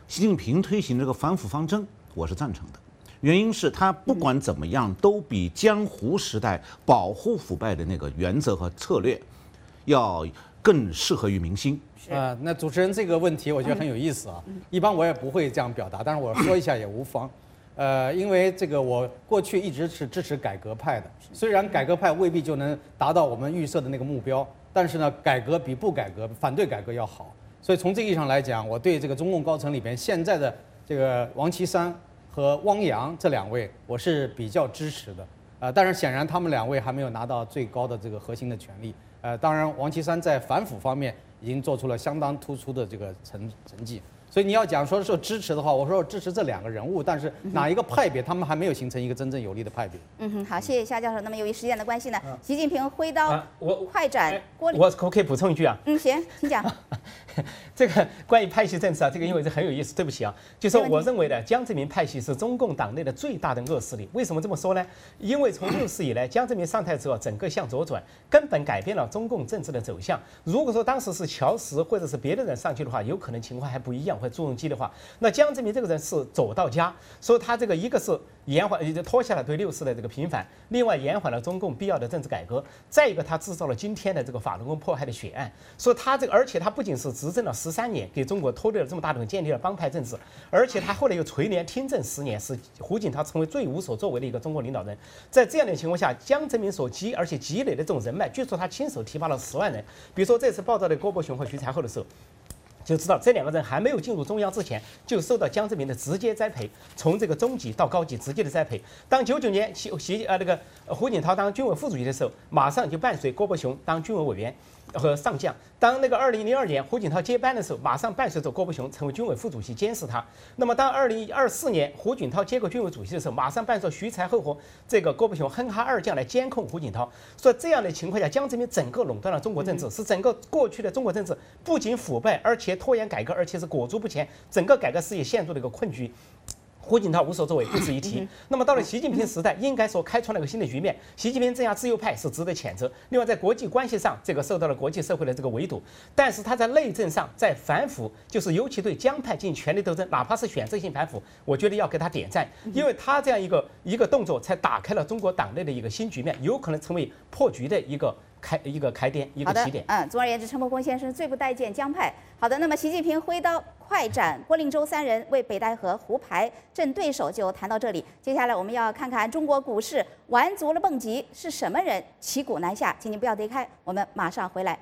[SPEAKER 5] 习近平推行这个反腐方针，我是赞成的。原因是他不管怎么样，都比江湖时代保护腐败的那个原则和策略，要更适合于民心。
[SPEAKER 6] 呃，那主持人这个问题我觉得很有意思啊。一般我也不会这样表达，但是我说一下也无妨。呃，因为这个我过去一直是支持改革派的，虽然改革派未必就能达到我们预设的那个目标，但是呢，改革比不改革、反对改革要好。所以从这个意义上来讲，我对这个中共高层里边现在的这个王岐山和汪洋这两位，我是比较支持的。呃，但是显然他们两位还没有拿到最高的这个核心的权利。呃，当然王岐山在反腐方面已经做出了相当突出的这个成成绩。所以你要讲说说支持的话，我说我支持这两个人物，但是哪一个派别，他们还没有形成一个真正有力的派别。
[SPEAKER 2] 嗯哼，好，谢谢夏教授。那么由于时间的关系呢，习近平挥刀
[SPEAKER 4] 啊我
[SPEAKER 2] 快斩郭立。
[SPEAKER 4] 我可不可以补充一句啊？
[SPEAKER 2] 嗯，行，请讲。
[SPEAKER 4] 这个关于派系政治啊，这个因为是很有意思。对不起啊，就是
[SPEAKER 2] 没问题
[SPEAKER 4] 我认为呢，江泽民派系是中共党内的最大的恶势力。为什么这么说呢？因为从六四以来，江泽民上台之后，整个向左转，根本改变了中共政治的走向。如果说当时是乔石或者是别的人上去的话，有可能情况还不一样，会朱镕基的话，那江泽民这个人是走到家，所以他这个一个是延缓，拖下了对六四的这个平反，另外延缓了中共必要的政治改革，再一个他制造了今天的这个法轮功迫害的血案。所以他这个，而且他不仅是执政了十三年，给中国拖累了这么大的，建立了帮派政治，而且他后来又垂帘听政十年，使胡锦涛成为最无所作为的一个中国领导人。在这样的情况下，江泽民所积而且积累的这种人脉，据说他亲手提拔了十万人。比如说这次报道的郭伯雄和徐才厚的时候，就知道这两个人还没有进入中央之前，就受到江泽民的直接栽培，从这个中级到高级直接的栽培。当九九年习习呃那个胡锦涛当军委副主席的时候，马上就伴随郭伯雄当军委委员和上将。当那个二零零二年胡锦涛接班的时候，马上伴随着郭伯雄成为军委副主席监视他。那么当二零二四年胡锦涛接过军委主席的时候，马上伴随徐才厚和这个郭伯雄哼哈二将来监控胡锦涛。所以这样的情况下，江泽民整个垄断了中国政治，使整个过去的中国政治不仅腐败，而且拖延改革，而且是裹足不前，整个改革事业陷入了一个困局。胡锦涛无所作为，不值一提。那么到了习近平时代，应该说开创了一个新的局面。习近平镇压自由派是值得谴责。另外，在国际关系上，这个受到了国际社会的这个围堵。但是他在内政上，在反腐，就是尤其对江派进行权力斗争，哪怕是选择性反腐，我觉得要给他点赞，因为他这样一个一个动作，才打开了中国党内的一个新局面，有可能成为破局的一个。开一个开点，一个起点。
[SPEAKER 2] 嗯，总而言之，陈伯公先生最不待见江派。好的，那么习近平挥刀快斩郭令周三人，为北戴河胡牌镇对手，就谈到这里。接下来我们要看看中国股市玩足了蹦极，是什么人骑虎难下？请您不要离开，我们马上回来。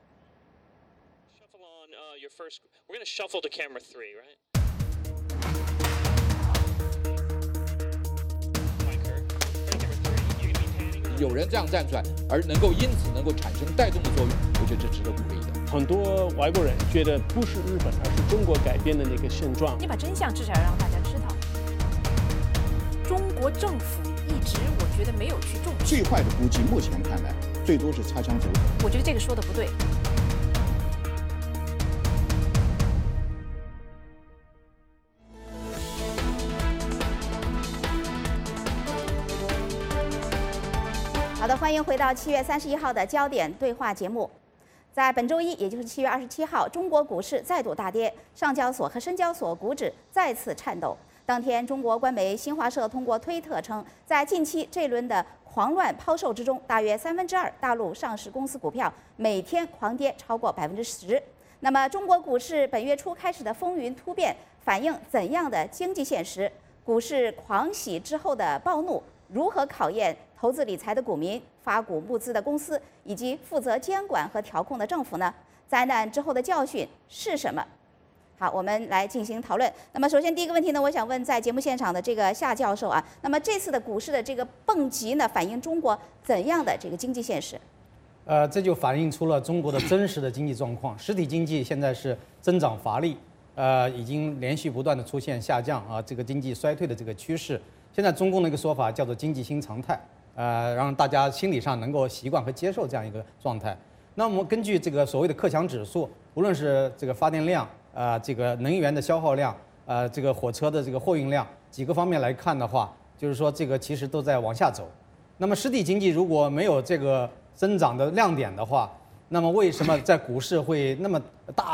[SPEAKER 7] 有人这样站出来，而能够因此能够产生带动的作用，我觉得这值得鼓励的。
[SPEAKER 8] 很多外国人觉得不是日本，而是中国改变的那个现状。
[SPEAKER 9] 你把真相至少要让大家知道。中国政府一直我觉得没有去重视。
[SPEAKER 10] 最坏的估计，目前看来最多是擦枪走火。
[SPEAKER 9] 我觉得这个说的不对。
[SPEAKER 2] 好的，欢迎回到七月三十一号的焦点对话节目。在本周一，也就是七月二十七号，中国股市再度大跌，上交所和深交所股指再次颤抖。当天，中国官媒新华社通过推特称，在近期这轮的狂乱抛售之中，大约三分之二大陆上市公司股票每天狂跌超过百分之十。那么，中国股市本月初开始的风云突变，反映怎样的经济现实？股市狂喜之后的暴怒，如何考验投资理财的股民、发股募资的公司以及负责监管和调控的政府呢？灾难之后的教训是什么？好，我们来进行讨论。那么，首先第一个问题呢，我想问在节目现场的这个夏教授啊，那么这次的股市的这个蹦极呢，反映中国怎样的这个经济现实？
[SPEAKER 6] 呃，这就反映出了中国的真实的经济状况。实体经济现在是增长乏力，呃，已经连续不断的出现下降啊，这个经济衰退的这个趋势。现在中共的一个说法叫做经济新常态，呃，让大家心理上能够习惯和接受这样一个状态。那我们根据这个所谓的克强指数，无论是这个发电量，呃，这个能源的消耗量，呃，这个火车的这个货运量几个方面来看的话，就是说这个其实都在往下走。那么实体经济如果没有这个增长的亮点的话，那么为什么在股市会那么大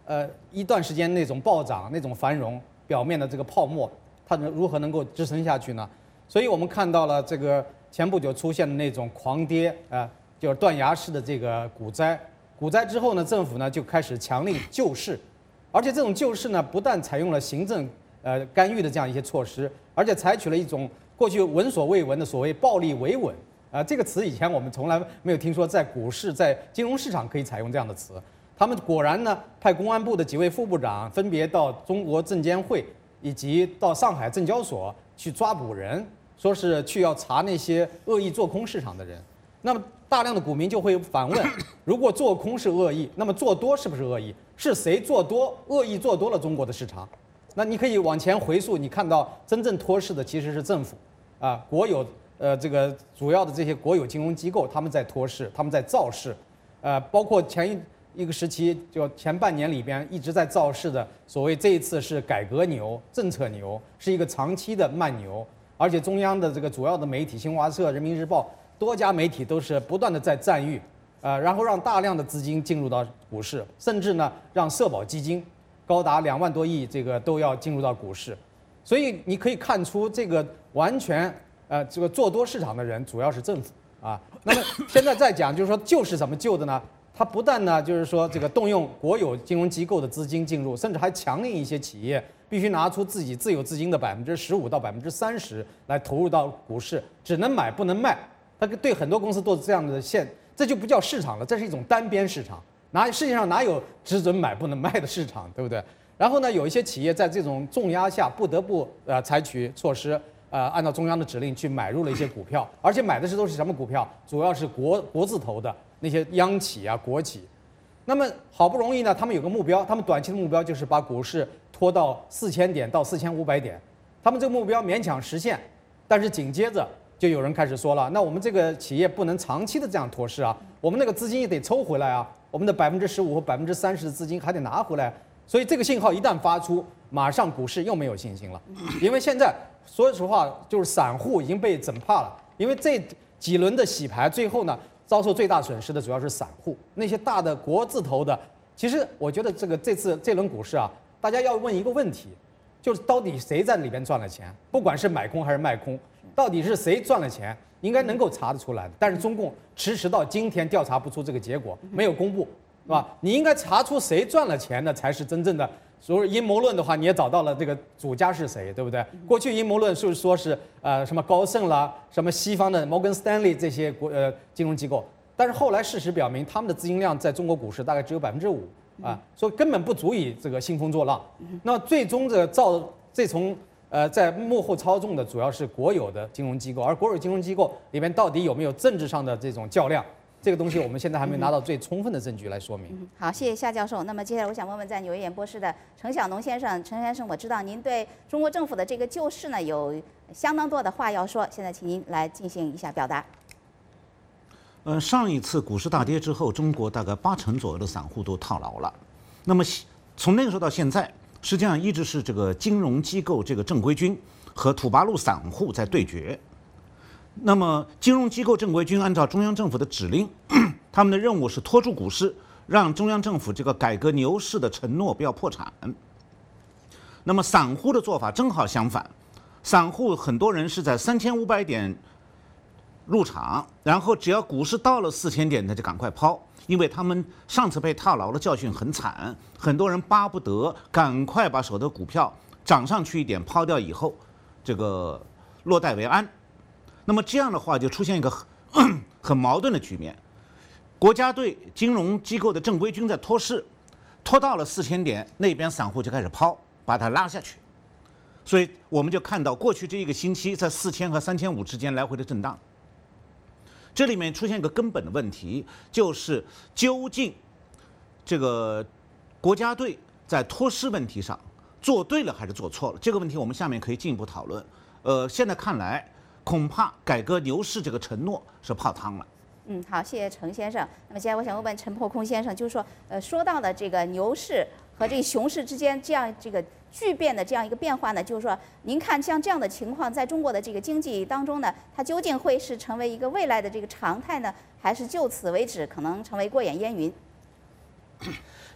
[SPEAKER 6] 呃一段时间那种暴涨、那种繁荣表面的这个泡沫，它能如何能够支撑下去呢？所以我们看到了这个前不久出现的那种狂跌啊、呃，就是断崖式的这个股灾。股灾之后呢，政府呢就开始强力救市，而且这种救市呢，不但采用了行政呃干预的这样一些措施，而且采取了一种过去闻所未闻的所谓暴力维稳啊、呃，这个词以前我们从来没有听说，在股市、在金融市场可以采用这样的词。他们果然呢，派公安部的几位副部长分别到中国证监会以及到上海证交所去抓捕人。说是去要查那些恶意做空市场的人，那么大量的股民就会反问：如果做空是恶意，那么做多是不是恶意？是谁做多恶意做多了中国的市场？那你可以往前回溯，你看到真正托市的其实是政府啊，国有呃这个主要的这些国有金融机构，他们在托市，他们在造市，呃，包括前一一个时期就前半年里边一直在造市的所谓这一次是改革牛、政策牛，是一个长期的慢牛。而且中央的这个主要的媒体，新华社、人民日报多家媒体都是不断的在赞誉，呃，然后让大量的资金进入到股市，甚至呢让社保基金高达两万多亿，这个都要进入到股市。所以你可以看出，这个完全呃这个做多市场的人主要是政府啊。那么现在再讲，就是说救是怎么救的呢？它不但呢就是说这个动用国有金融机构的资金进入，甚至还强令一些企业必须拿出自己自有资金的百分之十五到百分之三十来投入到股市，只能买不能卖。它对很多公司都是这样的限，这就不叫市场了，这是一种单边市场。哪世界上哪有只准买不能卖的市场，对不对？然后呢，有一些企业在这种重压下不得不呃采取措施，呃按照中央的指令去买入了一些股票，而且买的是都是什么股票？主要是国国字头的那些央企啊、国企。那么好不容易呢，他们有个目标，他们短期的目标就是把股市拖到四千点到四千五百点，他们这个目标勉强实现，但是紧接着就有人开始说了，那我们这个企业不能长期的这样托市啊，我们那个资金也得抽回来啊，我们的百分之十五和百分之三十的资金还得拿回来，所以这个信号一旦发出，马上股市又没有信心了，因为现在说实话就是散户已经被整怕了，因为这几轮的洗牌，最后呢遭受最大损失的主要是散户，那些大的国字头的。其实我觉得这个这次这轮股市啊，大家要问一个问题，就是到底谁在里边赚了钱？不管是买空还是卖空，到底是谁赚了钱，应该能够查得出来的。但是中共迟迟到今天调查不出这个结果，没有公布，是吧？你应该查出谁赚了钱的，才是真正的。所谓阴谋论的话，你也找到了这个主家是谁，对不对？过去阴谋论是说是呃什么高盛啦，什么西方的摩根斯丹利这些国呃金融机构。但是后来事实表明，他们的资金量在中国股市大概只有百分之五啊，所以根本不足以这个兴风作浪。那最终这个造这从呃在幕后操纵的主要是国有的金融机构，而国有金融机构里面到底有没有政治上的这种较量，这个东西我们现在还没拿到最充分的证据来说明。
[SPEAKER 2] 嗯、好，谢谢夏教授。那么接下来我想问问在纽约演播室的程晓农先生，程先生，我知道您对中国政府的这个救市呢有相当多的话要说，现在请您来进行一下表达。
[SPEAKER 5] 呃，上一次股市大跌之后，中国大概八成左右的散户都套牢了。那么从那个时候到现在，实际上一直是这个金融机构这个正规军和土八路散户在对决。那么金融机构正规军按照中央政府的指令，他们的任务是拖住股市，让中央政府这个改革牛市的承诺不要破产。那么散户的做法正好相反，散户很多人是在三千五百点入场，然后只要股市到了四千点，他就赶快抛，因为他们上次被套牢的教训很惨，很多人巴不得赶快把手头股票涨上去一点抛掉以后，这个落袋为安。那么这样的话就出现一个很很矛盾的局面，国家队金融机构的正规军在拖市，拖到了四千点，那边散户就开始抛，把它拉下去。所以我们就看到过去这一个星期在四千和三千五之间来回的震荡。这里面出现一个根本的问题，就是究竟这个国家队在拖市问题上做对了还是做错了？这个问题我们下面可以进一步讨论。呃，现在看来，恐怕改革牛市这个承诺是泡汤了。
[SPEAKER 2] 嗯，好，谢谢程先生。那么接下来我想问问陈破空先生，就是说，呃，说到的这个牛市和这个熊市之间这样这个巨变的这样一个变化呢，就是说，您看像这样的情况，在中国的这个经济当中呢，它究竟会是成为一个未来的这个常态呢，还是就此为止，可能成为过眼烟云？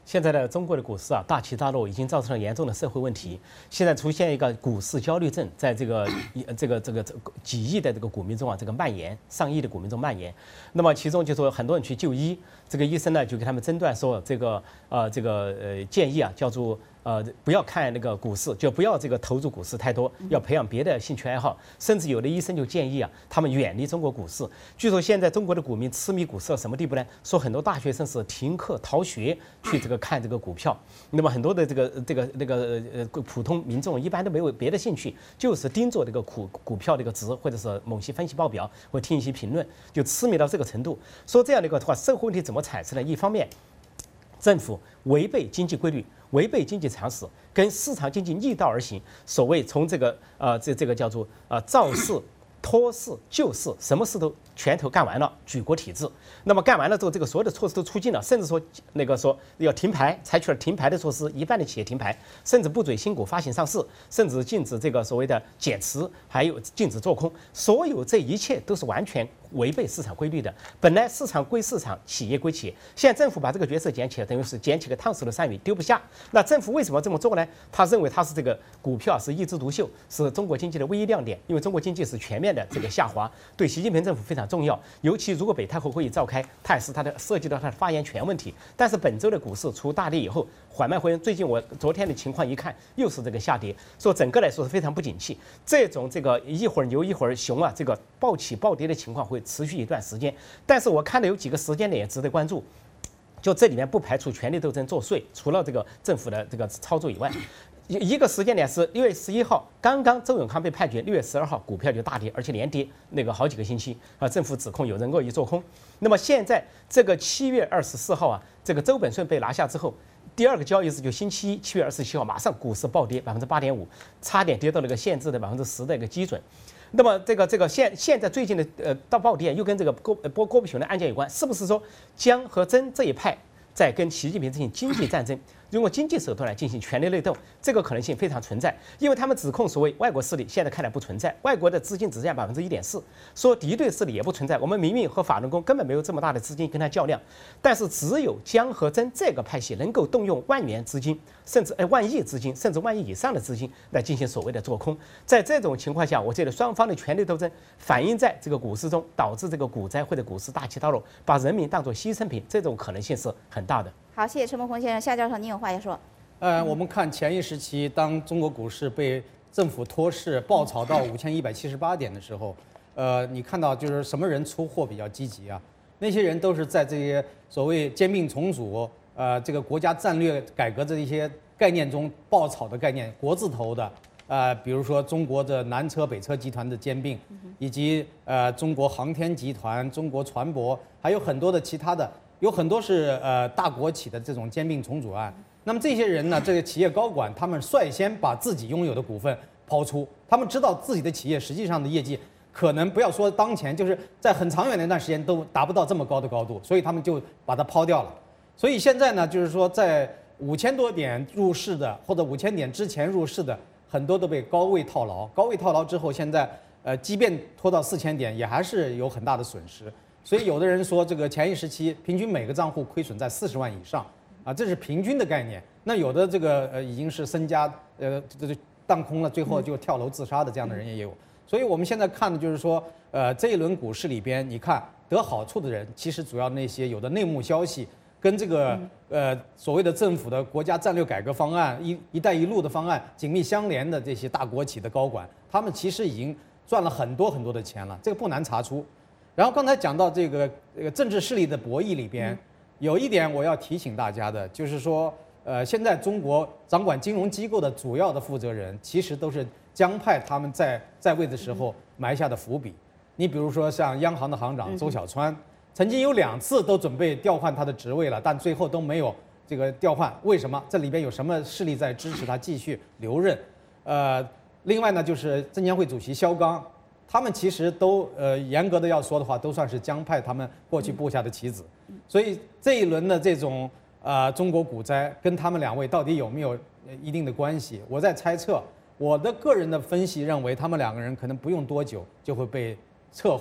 [SPEAKER 4] 现在的中国的股市啊，大起大落，已经造成了严重的社会问题。现在出现一个股市焦虑症，在这个这个这个几亿的这个股民中啊，这个蔓延，上亿的股民中蔓延。那么其中就说很多人去就医，这个医生呢就给他们诊断说，这个呃这个呃建议啊，叫做。呃，不要看那个股市，就不要这个投入股市太多，要培养别的兴趣爱好。甚至有的医生就建议啊，他们远离中国股市。据说现在中国的股民痴迷股市到什么地步呢？说很多大学生是停课逃学去这个看这个股票。那么很多的这个这个那个呃普通民众一般都没有别的兴趣，就是盯着这个股股票这个值，或者是某些分析报表，或听一些评论，就痴迷到这个程度。说这样的一个话，社会问题怎么产生呢？一方面，政府违背经济规律。违背经济常识，跟市场经济逆道而行。所谓从这个呃这这个叫做呃造势、托势、救市，什么事都拳头干完了，举国体制。那么干完了之后，这个所有的措施都出尽了，甚至说那个说要停牌，采取了停牌的措施，一半的企业停牌，甚至不准新股发行上市，甚至禁止这个所谓的减持，还有禁止做空。所有这一切都是完全违背市场规律的。本来市场归市场，企业归企业，现在政府把这个角色捡起来，等于是捡起个烫手的山芋，丢不下。那政府为什么这么做呢？他认为他是这个股票是一枝独秀，是中国经济的唯一亮点，因为中国经济是全面的这个下滑，对习近平政府非常重要。尤其如果北戴河会议召开，它也是它的涉及到它的发言权问题。但是本周的股市出大跌以后，缓慢回升。最近我昨天的情况一看，又是这个下跌，说整个来说是非常不景气。这种这个一会儿牛一会儿熊啊，这个暴起暴跌的情况会持续一段时间。但是我看到有几个时间点也值得关注。就这里面不排除权力斗争作祟，除了这个政府的这个操作以外，一个时间点是六月十一号，刚刚周永康被判决，六月十二号股票就大跌，而且连跌那个好几个星期啊，政府指控有人恶意做空。那么现在这个七月二十四号啊，这个周本顺被拿下之后，第二个交易日就星期一，七月二十七号，马上股市暴跌百分之八点五，差点跌到了一个限制的百分之十的一个基准。那么这个这个现现在最近的呃到暴跌又跟这个郭郭郭伯雄的案件有关，是不是说江和曾这一派在跟习近平进行经济战争，用经济手段来进行权力内斗，这个可能性非常存在。因为他们指控所谓外国势力现在看来不存在，外国的资金只占百分之一点四，说敌对势力也不存在。我们民运和法轮功根本没有这么大的资金跟他较量，但是只有江和曾这个派系能够动用万元资金，甚至哎万亿资金，甚至万亿以上的资金来进行所谓的做空。在这种情况下，我觉得双方的权力斗争反映在这个股市中，导致这个股灾或者股市大起大落，把人民当作牺牲品，这种可能性是很大的。
[SPEAKER 2] 好，谢谢陈伯宏先生。夏教授，您有话要说？
[SPEAKER 6] 呃，我们看前一时期，当中国股市被政府托市爆炒到五千一百七十八点的时候，呃，你看到就是什么人出货比较积极啊？那些人都是在这些所谓兼并重组、呃，这个国家战略改革这一些概念中爆炒的概念，国字头的，呃，比如说中国的南车、北车集团的兼并，以及呃中国航天集团、中国船舶，还有很多的其他的。有很多是呃大国企的这种兼并重组案，那么这些人呢，这个企业高管他们率先把自己拥有的股份抛出，他们知道自己的企业实际上的业绩可能不要说当前，就是在很长远的一段时间都达不到这么高的高度，所以他们就把它抛掉了。所以现在呢，就是说在五千多点入市的或者五千点之前入市的，很多都被高位套牢，高位套牢之后，现在呃即便拖到四千点，也还是有很大的损失。所以有的人说，这个前一时期平均每个账户亏损在四十万以上，啊，这是平均的概念。那有的这个呃已经是身家呃这这荡空了，最后就跳楼自杀的这样的人也有。所以我们现在看的就是说，呃这一轮股市里边，你看得好处的人，其实主要那些有的内幕消息跟这个呃所谓的政府的国家战略改革方案、一一带一路的方案紧密相连的这些大国企的高管，他们其实已经赚了很多很多的钱了，这个不难查出。然后刚才讲到这个这个政治势力的博弈里边，有一点我要提醒大家的，就是说，呃，现在中国掌管金融机构的主要的负责人，其实都是江派他们在在位的时候埋下的伏笔。你比如说像央行的行长周小川，曾经有两次都准备调换他的职位了，但最后都没有这个调换。为什么？这里边有什么势力在支持他继续留任？呃，另外呢，就是证监会主席肖钢。他们其实都呃严格的要说的话，都算是江派他们过去布下的棋子，所以这一轮的这种呃中国股灾跟他们两位到底有没有一定的关系？我在猜测，我的个人的分析认为，他们两个人可能不用多久就会被撤换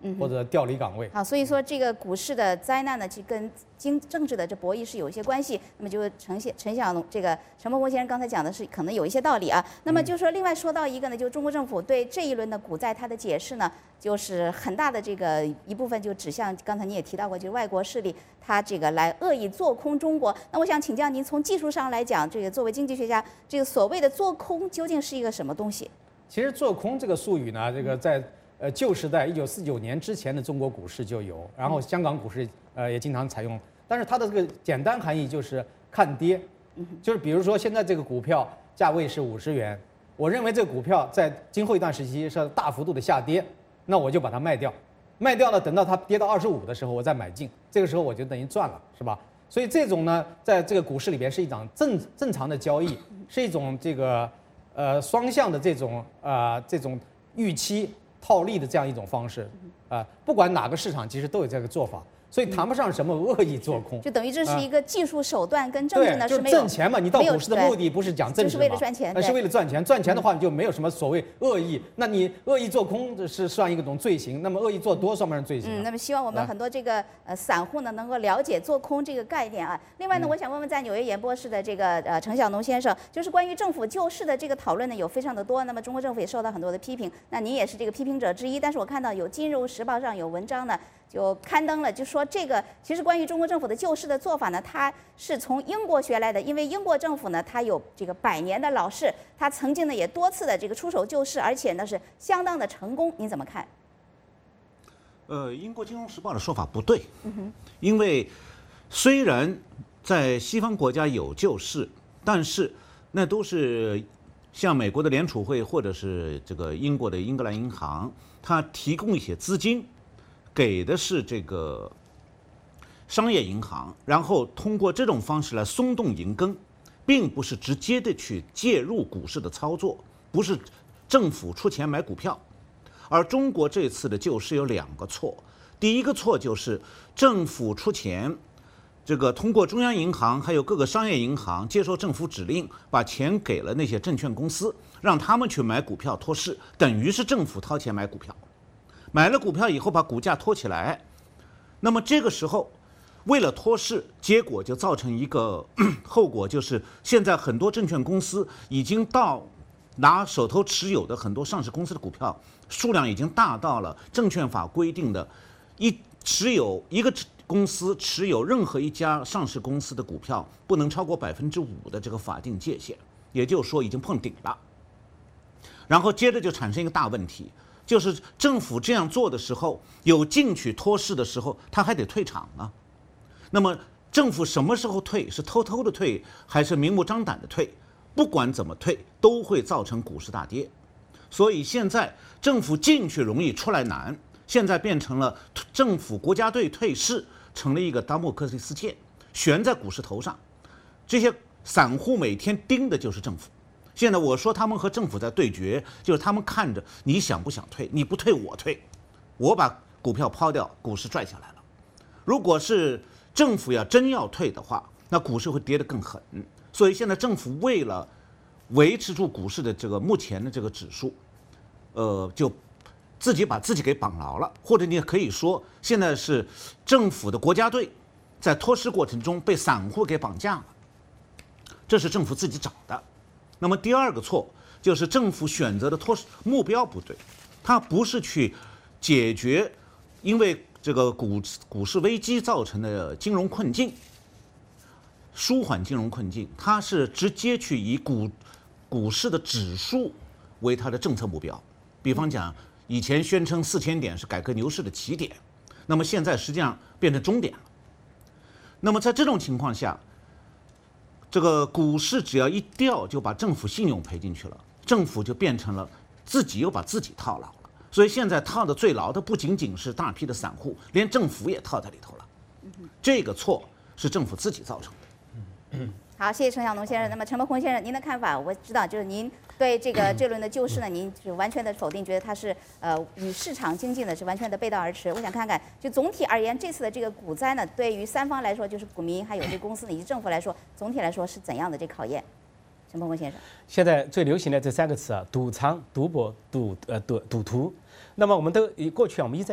[SPEAKER 6] 或者调离岗位。
[SPEAKER 2] 好，所以说这个股市的灾难呢，其实跟经政治的这博弈是有一些关系。那么就陈现陈晓这个陈伯公先生刚才讲的是可能有一些道理啊。那么就说另外说到一个呢，就中国政府对这一轮的股灾它的解释呢，就是很大的这个一部分就指向刚才你也提到过，就是外国势力它这个来恶意做空中国。那我想请教您，从技术上来讲，这个作为经济学家，这个所谓的做空究竟是一个什么东西？
[SPEAKER 6] 其实做空这个术语呢，这个在呃旧时代一九四九年之前的中国股市就有，然后香港股市呃也经常采用，但是它的这个简单含义就是看跌，就是比如说现在这个股票价位是五十元，我认为这个股票在今后一段时期是大幅度的下跌，那我就把它卖掉，卖掉了，等到它跌到二十五的时候我再买进，这个时候我就等于赚了，是吧？所以这种呢，在这个股市里边是一场正正常的交易，是一种这个呃双向的这种啊、呃、这种预期套利的这样一种方式，啊、呃，不管哪个市场其实都有这个做法，所以谈不上什么恶意做空，
[SPEAKER 2] 就等于这是一个技术手段跟政治呢是没有
[SPEAKER 6] 挣钱嘛。你到股市的目的不是讲政治嘛，
[SPEAKER 2] 就是为了赚钱，
[SPEAKER 6] 是为了赚钱。赚钱的话，你就没有什么所谓恶意。那你恶意做空是算一种罪行，那么恶意做多算不算罪行、啊？
[SPEAKER 2] 嗯，那么希望我们很多这个呃散户呢能够了解做空这个概念啊。另外呢，我想问问在纽约演播室的这个呃陈晓农先生，就是关于政府救市的这个讨论呢有非常的多，那么中国政府也受到很多的批评，那您也是这个批评者之一。但是我看到有《金融时报》上有文章呢。就刊登了，就说这个其实关于中国政府的救市的做法呢，它是从英国学来的，因为英国政府呢，它有这个百年的老式，它曾经呢也多次的这个出手救市，而且呢是相当的成功，您怎么看？
[SPEAKER 5] 呃，英国《金融时报》的说法不对，嗯哼，因为虽然在西方国家有救市，但是那都是像美国的联储会或者是这个英国的英格兰银行，它提供一些资金。给的是这个商业银行，然后通过这种方式来松动银根，并不是直接的去介入股市的操作，不是政府出钱买股票。而中国这次的救市有两个错，第一个错就是政府出钱，这个通过中央银行还有各个商业银行接受政府指令，把钱给了那些证券公司，让他们去买股票托市，等于是政府掏钱买股票。买了股票以后把股价托起来，那么这个时候为了托市，结果就造成一个后果，就是现在很多证券公司已经到拿手头持有的很多上市公司的股票数量已经大到了证券法规定的，一持有一个公司持有任何一家上市公司的股票不能超过百分之五的这个法定界限，也就是说已经碰顶了。然后接着就产生一个大问题。就是政府这样做的时候，有进去托市的时候，他还得退场啊。那么政府什么时候退？是偷偷的退，还是明目张胆的退？不管怎么退，都会造成股市大跌。所以现在政府进去容易，出来难。现在变成了政府国家队退市，成了一个达摩克利斯剑，悬在股市头上。这些散户每天盯的就是政府。现在我说他们和政府在对决，就是他们看着你想不想退，你不退我退，我把股票抛掉，股市拽下来了。如果是政府要真要退的话，那股市会跌得更狠。所以现在政府为了维持住股市的这个目前的这个指数，呃，就自己把自己给绑牢了，或者你也可以说，现在是政府的国家队在托市过程中被散户给绑架了，这是政府自己找的。那么第二个错就是政府选择的托市目标不对，它不是去解决因为这个股股市危机造成的金融困境，舒缓金融困境，它是直接去以股股市的指数为它的政策目标。比方讲，以前宣称四千点是改革牛市的起点，那么现在实际上变成终点了。那么在这种情况下，这个股市只要一掉，就把政府信用赔进去了，政府就变成了自己又把自己套牢了。所以现在套的最牢的不仅仅是大批的散户，连政府也套在里头了。这个错是政府自己造成的。
[SPEAKER 2] 好，谢谢陈晓农先生。那么陈伯宏先生，您的看法我知道，就是您对这个这轮的救市呢，您是完全的否定，觉得它是呃与市场经济呢是完全的背道而驰。我想看看，就总体而言，这次的这个股灾呢，对于三方来说，就是股民还有这公司呢以及政府来说，总体来说是怎样的这考验？陈伯宏先生，
[SPEAKER 4] 现在最流行的这三个词啊，赌场、赌博、赌呃赌赌徒。那么我们都过去啊，我们一直在讲，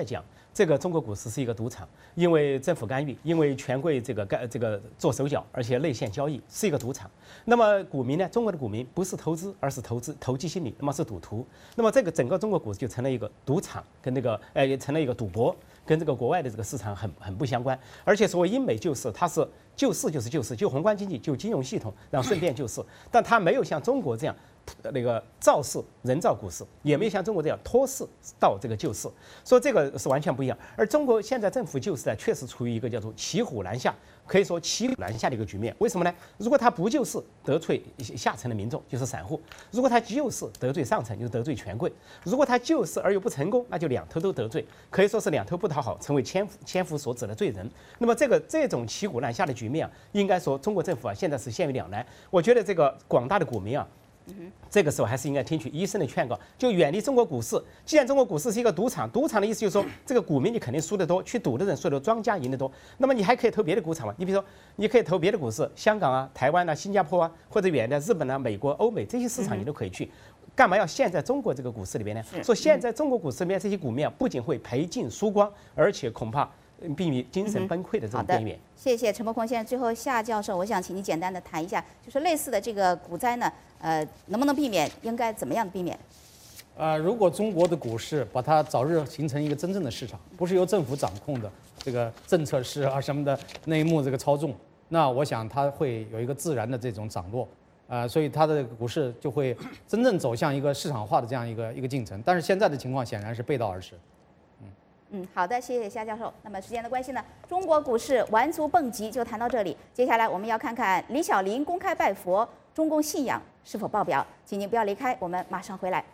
[SPEAKER 4] 这个中国股市是一个赌场，因为政府干预，因为权贵这个干这个做手脚，而且内线交易是一个赌场。那么股民呢？中国的股民不是投资，而是投资投机心理，那么是赌徒。那么这个整个中国股市就成了一个赌场，跟那个呃也成了一个赌博，跟这个国外的这个市场很很不相关。而且所谓英美救市，它是救市就是救市，救宏观经济，救金融系统，然后顺便救市，但它没有像中国这样。那个造市人造股市，也没有像中国这样托市到这个救市，所以这个是完全不一样。而中国现在政府救市呢，确实处于一个叫做骑虎难下，可以说骑虎难下的一个局面。为什么呢？如果他不救市，得罪下层的民众，就是散户；如果他救市，得罪上层，就是得罪权贵；如果他救市而又不成功，那就两头都得罪，可以说是两头不讨好，成为千夫千夫所指的罪人。那么这个这种骑虎难下的局面啊，应该说中国政府啊现在是陷于两难。我觉得这个广大的股民啊。这个时候还是应该听取医生的劝告，就远离中国股市。既然中国股市是一个赌场，赌场的意思就是说，这个股民你肯定输得多，去赌的人输得多，庄家赢得多。那么你还可以投别的股场嘛？你比如说，你可以投别的股市，香港啊、台湾啊、新加坡啊，或者远的日本啊、美国、欧美这些市场你都可以去。干嘛要陷在中国这个股市里边呢？说陷在中国股市里面，这些股民啊，不仅会赔尽输光，而且恐怕避免精神崩溃的这种边缘。
[SPEAKER 2] 谢谢陈伯空先生。最后，夏教授，我想请你简单的谈一下，就是类似的这个股灾呢，呃，能不能避免？应该怎么样避免？
[SPEAKER 6] 呃，如果中国的股市把它早日形成一个真正的市场，不是由政府掌控的这个政策市啊什么的内幕这个操纵，那我想它会有一个自然的这种涨落，呃，所以它的股市就会真正走向一个市场化的这样一个一个进程。但是现在的情况显然是背道而驰。
[SPEAKER 2] 嗯，好的，谢谢夏教授。那么时间的关系呢，中国股市完足蹦极就谈到这里。接下来我们要看看李小林公开拜佛，中共信仰是否爆表？请您不要离开，我们马上回来。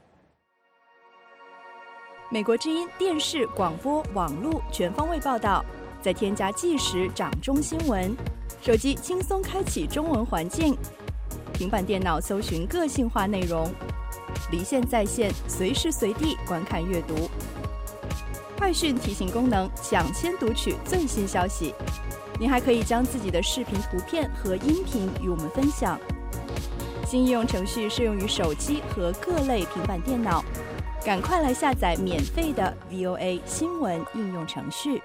[SPEAKER 11] 美国之音电视、广播、网络全方位报道，再添加即时掌中新闻，手机轻松开启中文环境，平板电脑搜寻个性化内容，离线在线，随时随地观看阅读。快讯提醒功能，抢先读取最新消息。您还可以将自己的视频、图片和音频与我们分享。新应用程序适用于手机和各类平板电脑，赶快来下载免费的 V O A 新闻应用程序。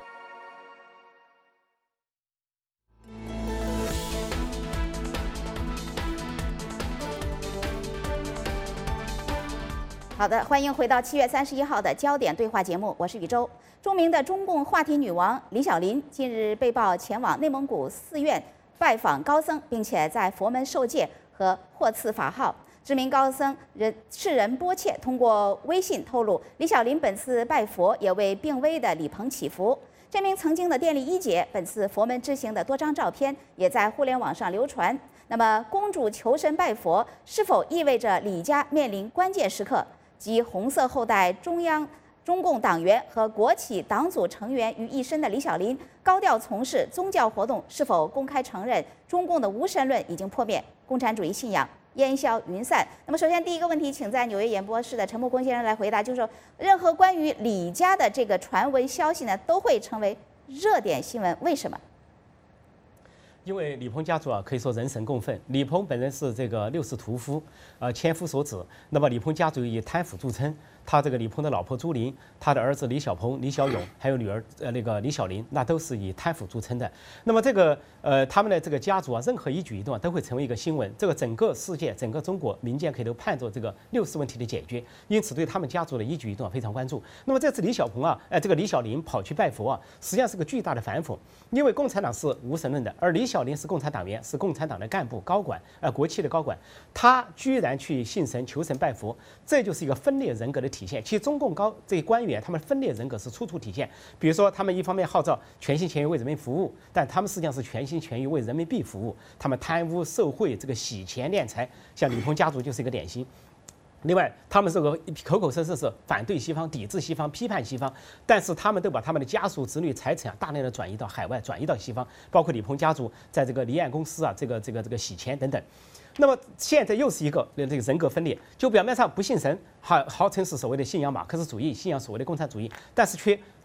[SPEAKER 2] 好的，欢迎回到七月三十一号的焦点对话节目，我是宇宙。著名的中共话题女王李小林近日被曝前往内蒙古寺院拜访高僧，并且在佛门受戒和获赐法号。知名高僧人世人波切通过微信透露，李小林本次拜佛也为病危的李鹏祈福。这名曾经的电力一姐本次佛门之行的多张照片也在互联网上流传。那么，公主求神拜佛是否意味着李家面临关键时刻？集红色后代中央中共党员和国企党组成员于一身的李小林，高调从事宗教活动，是否公开承认中共的无神论已经破灭，共产主义信仰烟消云散？那么，首先第一个问题，请在纽约演播室的陈木空先生来回答，就是说，任何关于李家的这个传闻消息呢，都会成为热点新闻，为什么？
[SPEAKER 4] 因为李鹏家族啊，可以说人神共愤。李鹏本人是这个六世屠夫，呃，千夫所指。那么李鹏家族以贪腐著称。他这个李鹏的老婆朱琳，他的儿子李小鹏、李小勇，还有女儿呃那个李小林，那都是以贪腐著称的。那么这个呃他们的这个家族啊，任何一举一动啊，都会成为一个新闻。这个整个世界、整个中国民间可以都盼着这个六四问题的解决，因此对他们家族的一举一动啊非常关注。那么这次李小鹏啊，呃这个李小林跑去拜佛啊，实际上是个巨大的反讽，因为共产党是无神论的，而李小林是共产党员，是共产党的干部高管，呃国企的高管，他居然去信神求神拜佛，这就是一个分裂人格的体现。其实中共高这些官员，他们分裂人格是处处体现。比如说，他们一方面号召全心全意为人民服务，但他们实际上是全心全意为人民币服务。他们贪污受贿，这个洗钱敛财，像李鹏家族就是一个典型。另外，他们这个口口声声是反对西方、抵制西方、批判西方，但是他们都把他们的家属、子女、财产啊大量的转移到海外，转移到西方，包括李鹏家族在这个离岸公司啊，这个这个这个洗钱等等。那么现在又是一个这个人格分裂，就表面上不信神，号号称是所谓的信仰马克思主义，信仰所谓的共产主义，但是却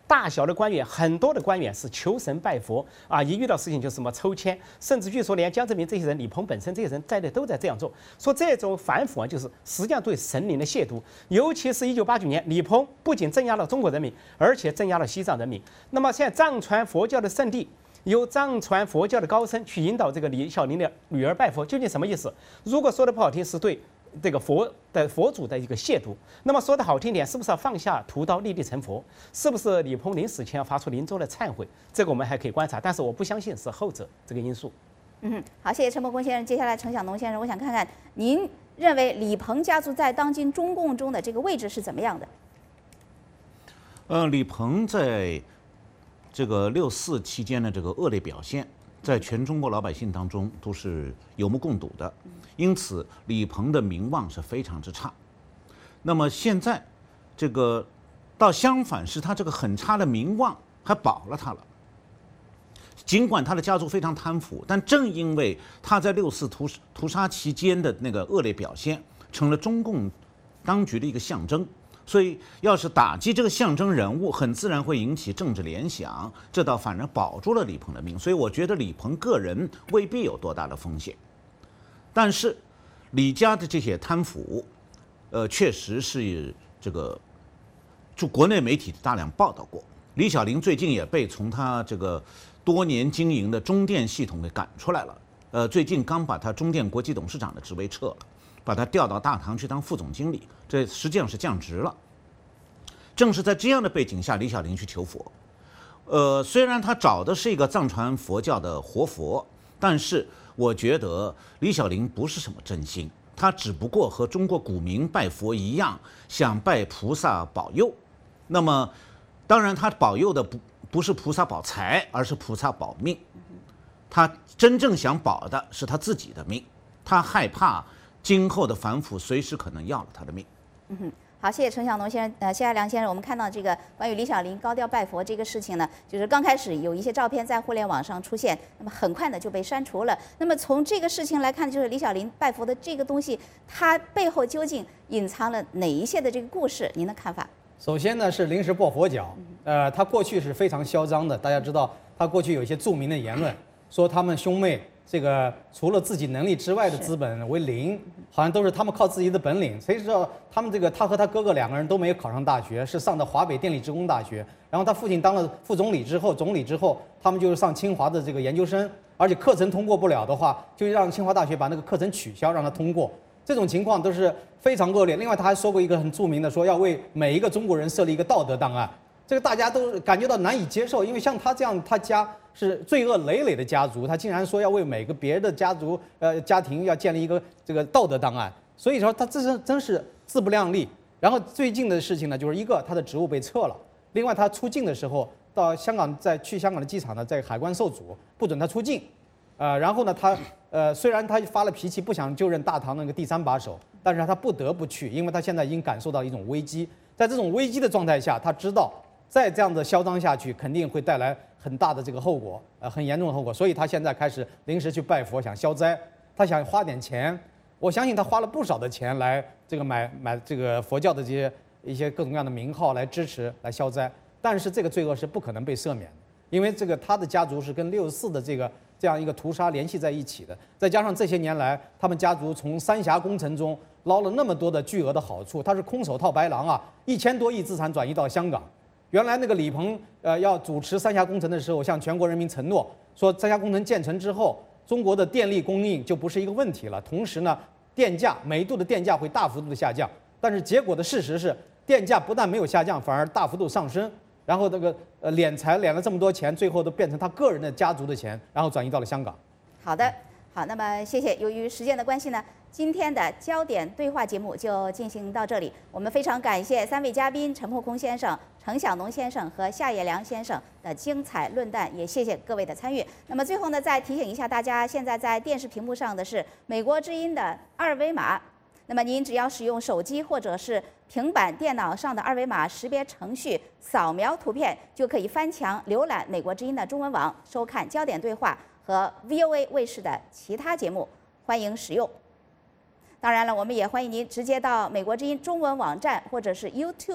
[SPEAKER 4] 大小的官员，很多的官员是求神拜佛啊，一遇到事情就什么抽签，甚至据说连江泽民这些人、李鹏本身这些人在内都在这样做。说这种反腐啊，就是实际上对神灵的亵渎。尤其是一九八九年，李鹏不仅镇压了中国人民，而且镇压了西藏人民。那么现在藏传佛教的圣地，由藏传佛教的高僧去引导这个李小林的女儿拜佛，究竟什么意思？如果说的不好听，是对这个佛的佛祖的一个亵渎。那么说的好听点，是不是要放下屠刀立地成佛？是不是李鹏临死前要发出临终的忏悔？这个我们还可以观察，但是我不相信是后者这个因素。
[SPEAKER 2] 嗯，好，谢谢陈伯公先生。接下来陈晓农先生，我想看看您认为李鹏家族在当今中共中的这个位置是怎么样的？
[SPEAKER 5] 呃，李鹏在这个六四期间的这个恶劣表现，在全中国老百姓当中都是有目共睹的，因此李鹏的名望是非常之差。那么现在，这个倒相反是他这个很差的名望还保了他了。尽管他的家族非常贪腐，但正因为他在六四屠屠杀期间的那个恶劣表现，成了中共当局的一个象征。所以，要是打击这个象征人物，很自然会引起政治联想，这倒反而保住了李鹏的命。所以，我觉得李鹏个人未必有多大的风险。但是，李家的这些贪腐，呃，确实是这个，就国内媒体大量报道过。李小林最近也被从他这个多年经营的中电系统给赶出来了。呃，最近刚把他中电国际董事长的职位撤了。把他调到大唐去当副总经理，这实际上是降职了。正是在这样的背景下，李小林去求佛。呃，虽然他找的是一个藏传佛教的活佛，但是我觉得李小林不是什么真心，他只不过和中国古民拜佛一样，想拜菩萨保佑。那么，当然他保佑的不不是菩萨保财，而是菩萨保命。他真正想保的是他自己的命，他害怕今后的反腐随时可能要了他的命。
[SPEAKER 2] 嗯哼，好，谢谢陈晓农先生，呃，谢谢梁先生。我们看到这个关于李小林高调拜佛这个事情呢，就是刚开始有一些照片在互联网上出现，那么很快呢就被删除了。那么从这个事情来看，就是李小林拜佛的这个东西，它背后究竟隐藏了哪一些的这个故事？您的看法？
[SPEAKER 6] 首先呢是临时抱佛脚，呃，他过去是非常嚣张的，大家知道他过去有一些著名的言论，说他们兄妹这个除了自己能力之外的资本为零，好像都是他们靠自己的本领。谁知道他们这个他和他哥哥两个人都没有考上大学，是上的华北电力职工大学。然后他父亲当了副总理之后，总理之后，他们就是上清华的这个研究生，而且课程通过不了的话，就让清华大学把那个课程取消，让他通过。这种情况都是非常恶劣。另外，他还说过一个很著名的，说要为每一个中国人设立一个道德档案。这个大家都感觉到难以接受，因为像他这样，他家是罪恶累累的家族，他竟然说要为每个别的家族呃家庭要建立一个这个道德档案，所以说他这是真是自不量力。然后最近的事情呢，就是一个他的职务被撤了，另外他出境的时候到香港，在去香港的机场呢，在海关受阻，不准他出境，呃，然后呢他呃虽然他发了脾气，不想就任大唐那个第三把手，但是他不得不去，因为他现在已经感受到一种危机，在这种危机的状态下，他知道再这样的嚣张下去，肯定会带来很大的这个后果，呃，很严重的后果。所以他现在开始临时去拜佛，想消灾。他想花点钱，我相信他花了不少的钱来这个买买这个佛教的这些一些各种各样的名号来支持来消灾。但是这个罪恶是不可能被赦免的，因为这个他的家族是跟六四的这个这样一个屠杀联系在一起的，再加上这些年来他们家族从三峡工程中捞了那么多的巨额的好处，他是空手套白狼啊，一千多亿资产转移到香港。原来那个李鹏呃要主持三峡工程的时候，向全国人民承诺说，三峡工程建成之后，中国的电力供应就不是一个问题了。同时呢，电价每度的电价会大幅度的下降。但是结果的事实是，电价不但没有下降，反而大幅度上升。然后这个呃敛财敛了这么多钱，最后都变成他个人的家族的钱，然后转移到了香港。
[SPEAKER 2] 好的，好，那么谢谢。由于时间的关系呢，今天的焦点对话节目就进行到这里。我们非常感谢三位嘉宾陈破空先生、陈晓农先生和夏业良先生的精彩论弹，也谢谢各位的参与。那么最后呢，再提醒一下大家，现在在电视屏幕上的是美国之音的二维码。那么您只要使用手机或者是平板电脑上的二维码识别程序，扫描图片就可以翻墙浏览美国之音的中文网，收看焦点对话和 V O A 卫视的其他节目，欢迎使用。当然了，我们也欢迎您直接到美国之音中文网站或者是 YouTube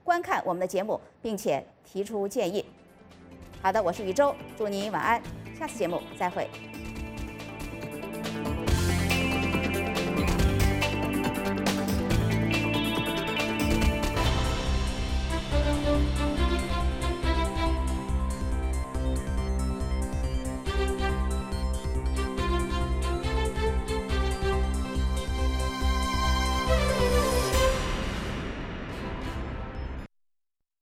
[SPEAKER 2] 观看我们的节目，并且提出建议。好的，我是宇宙，祝您晚安，下次节目再会。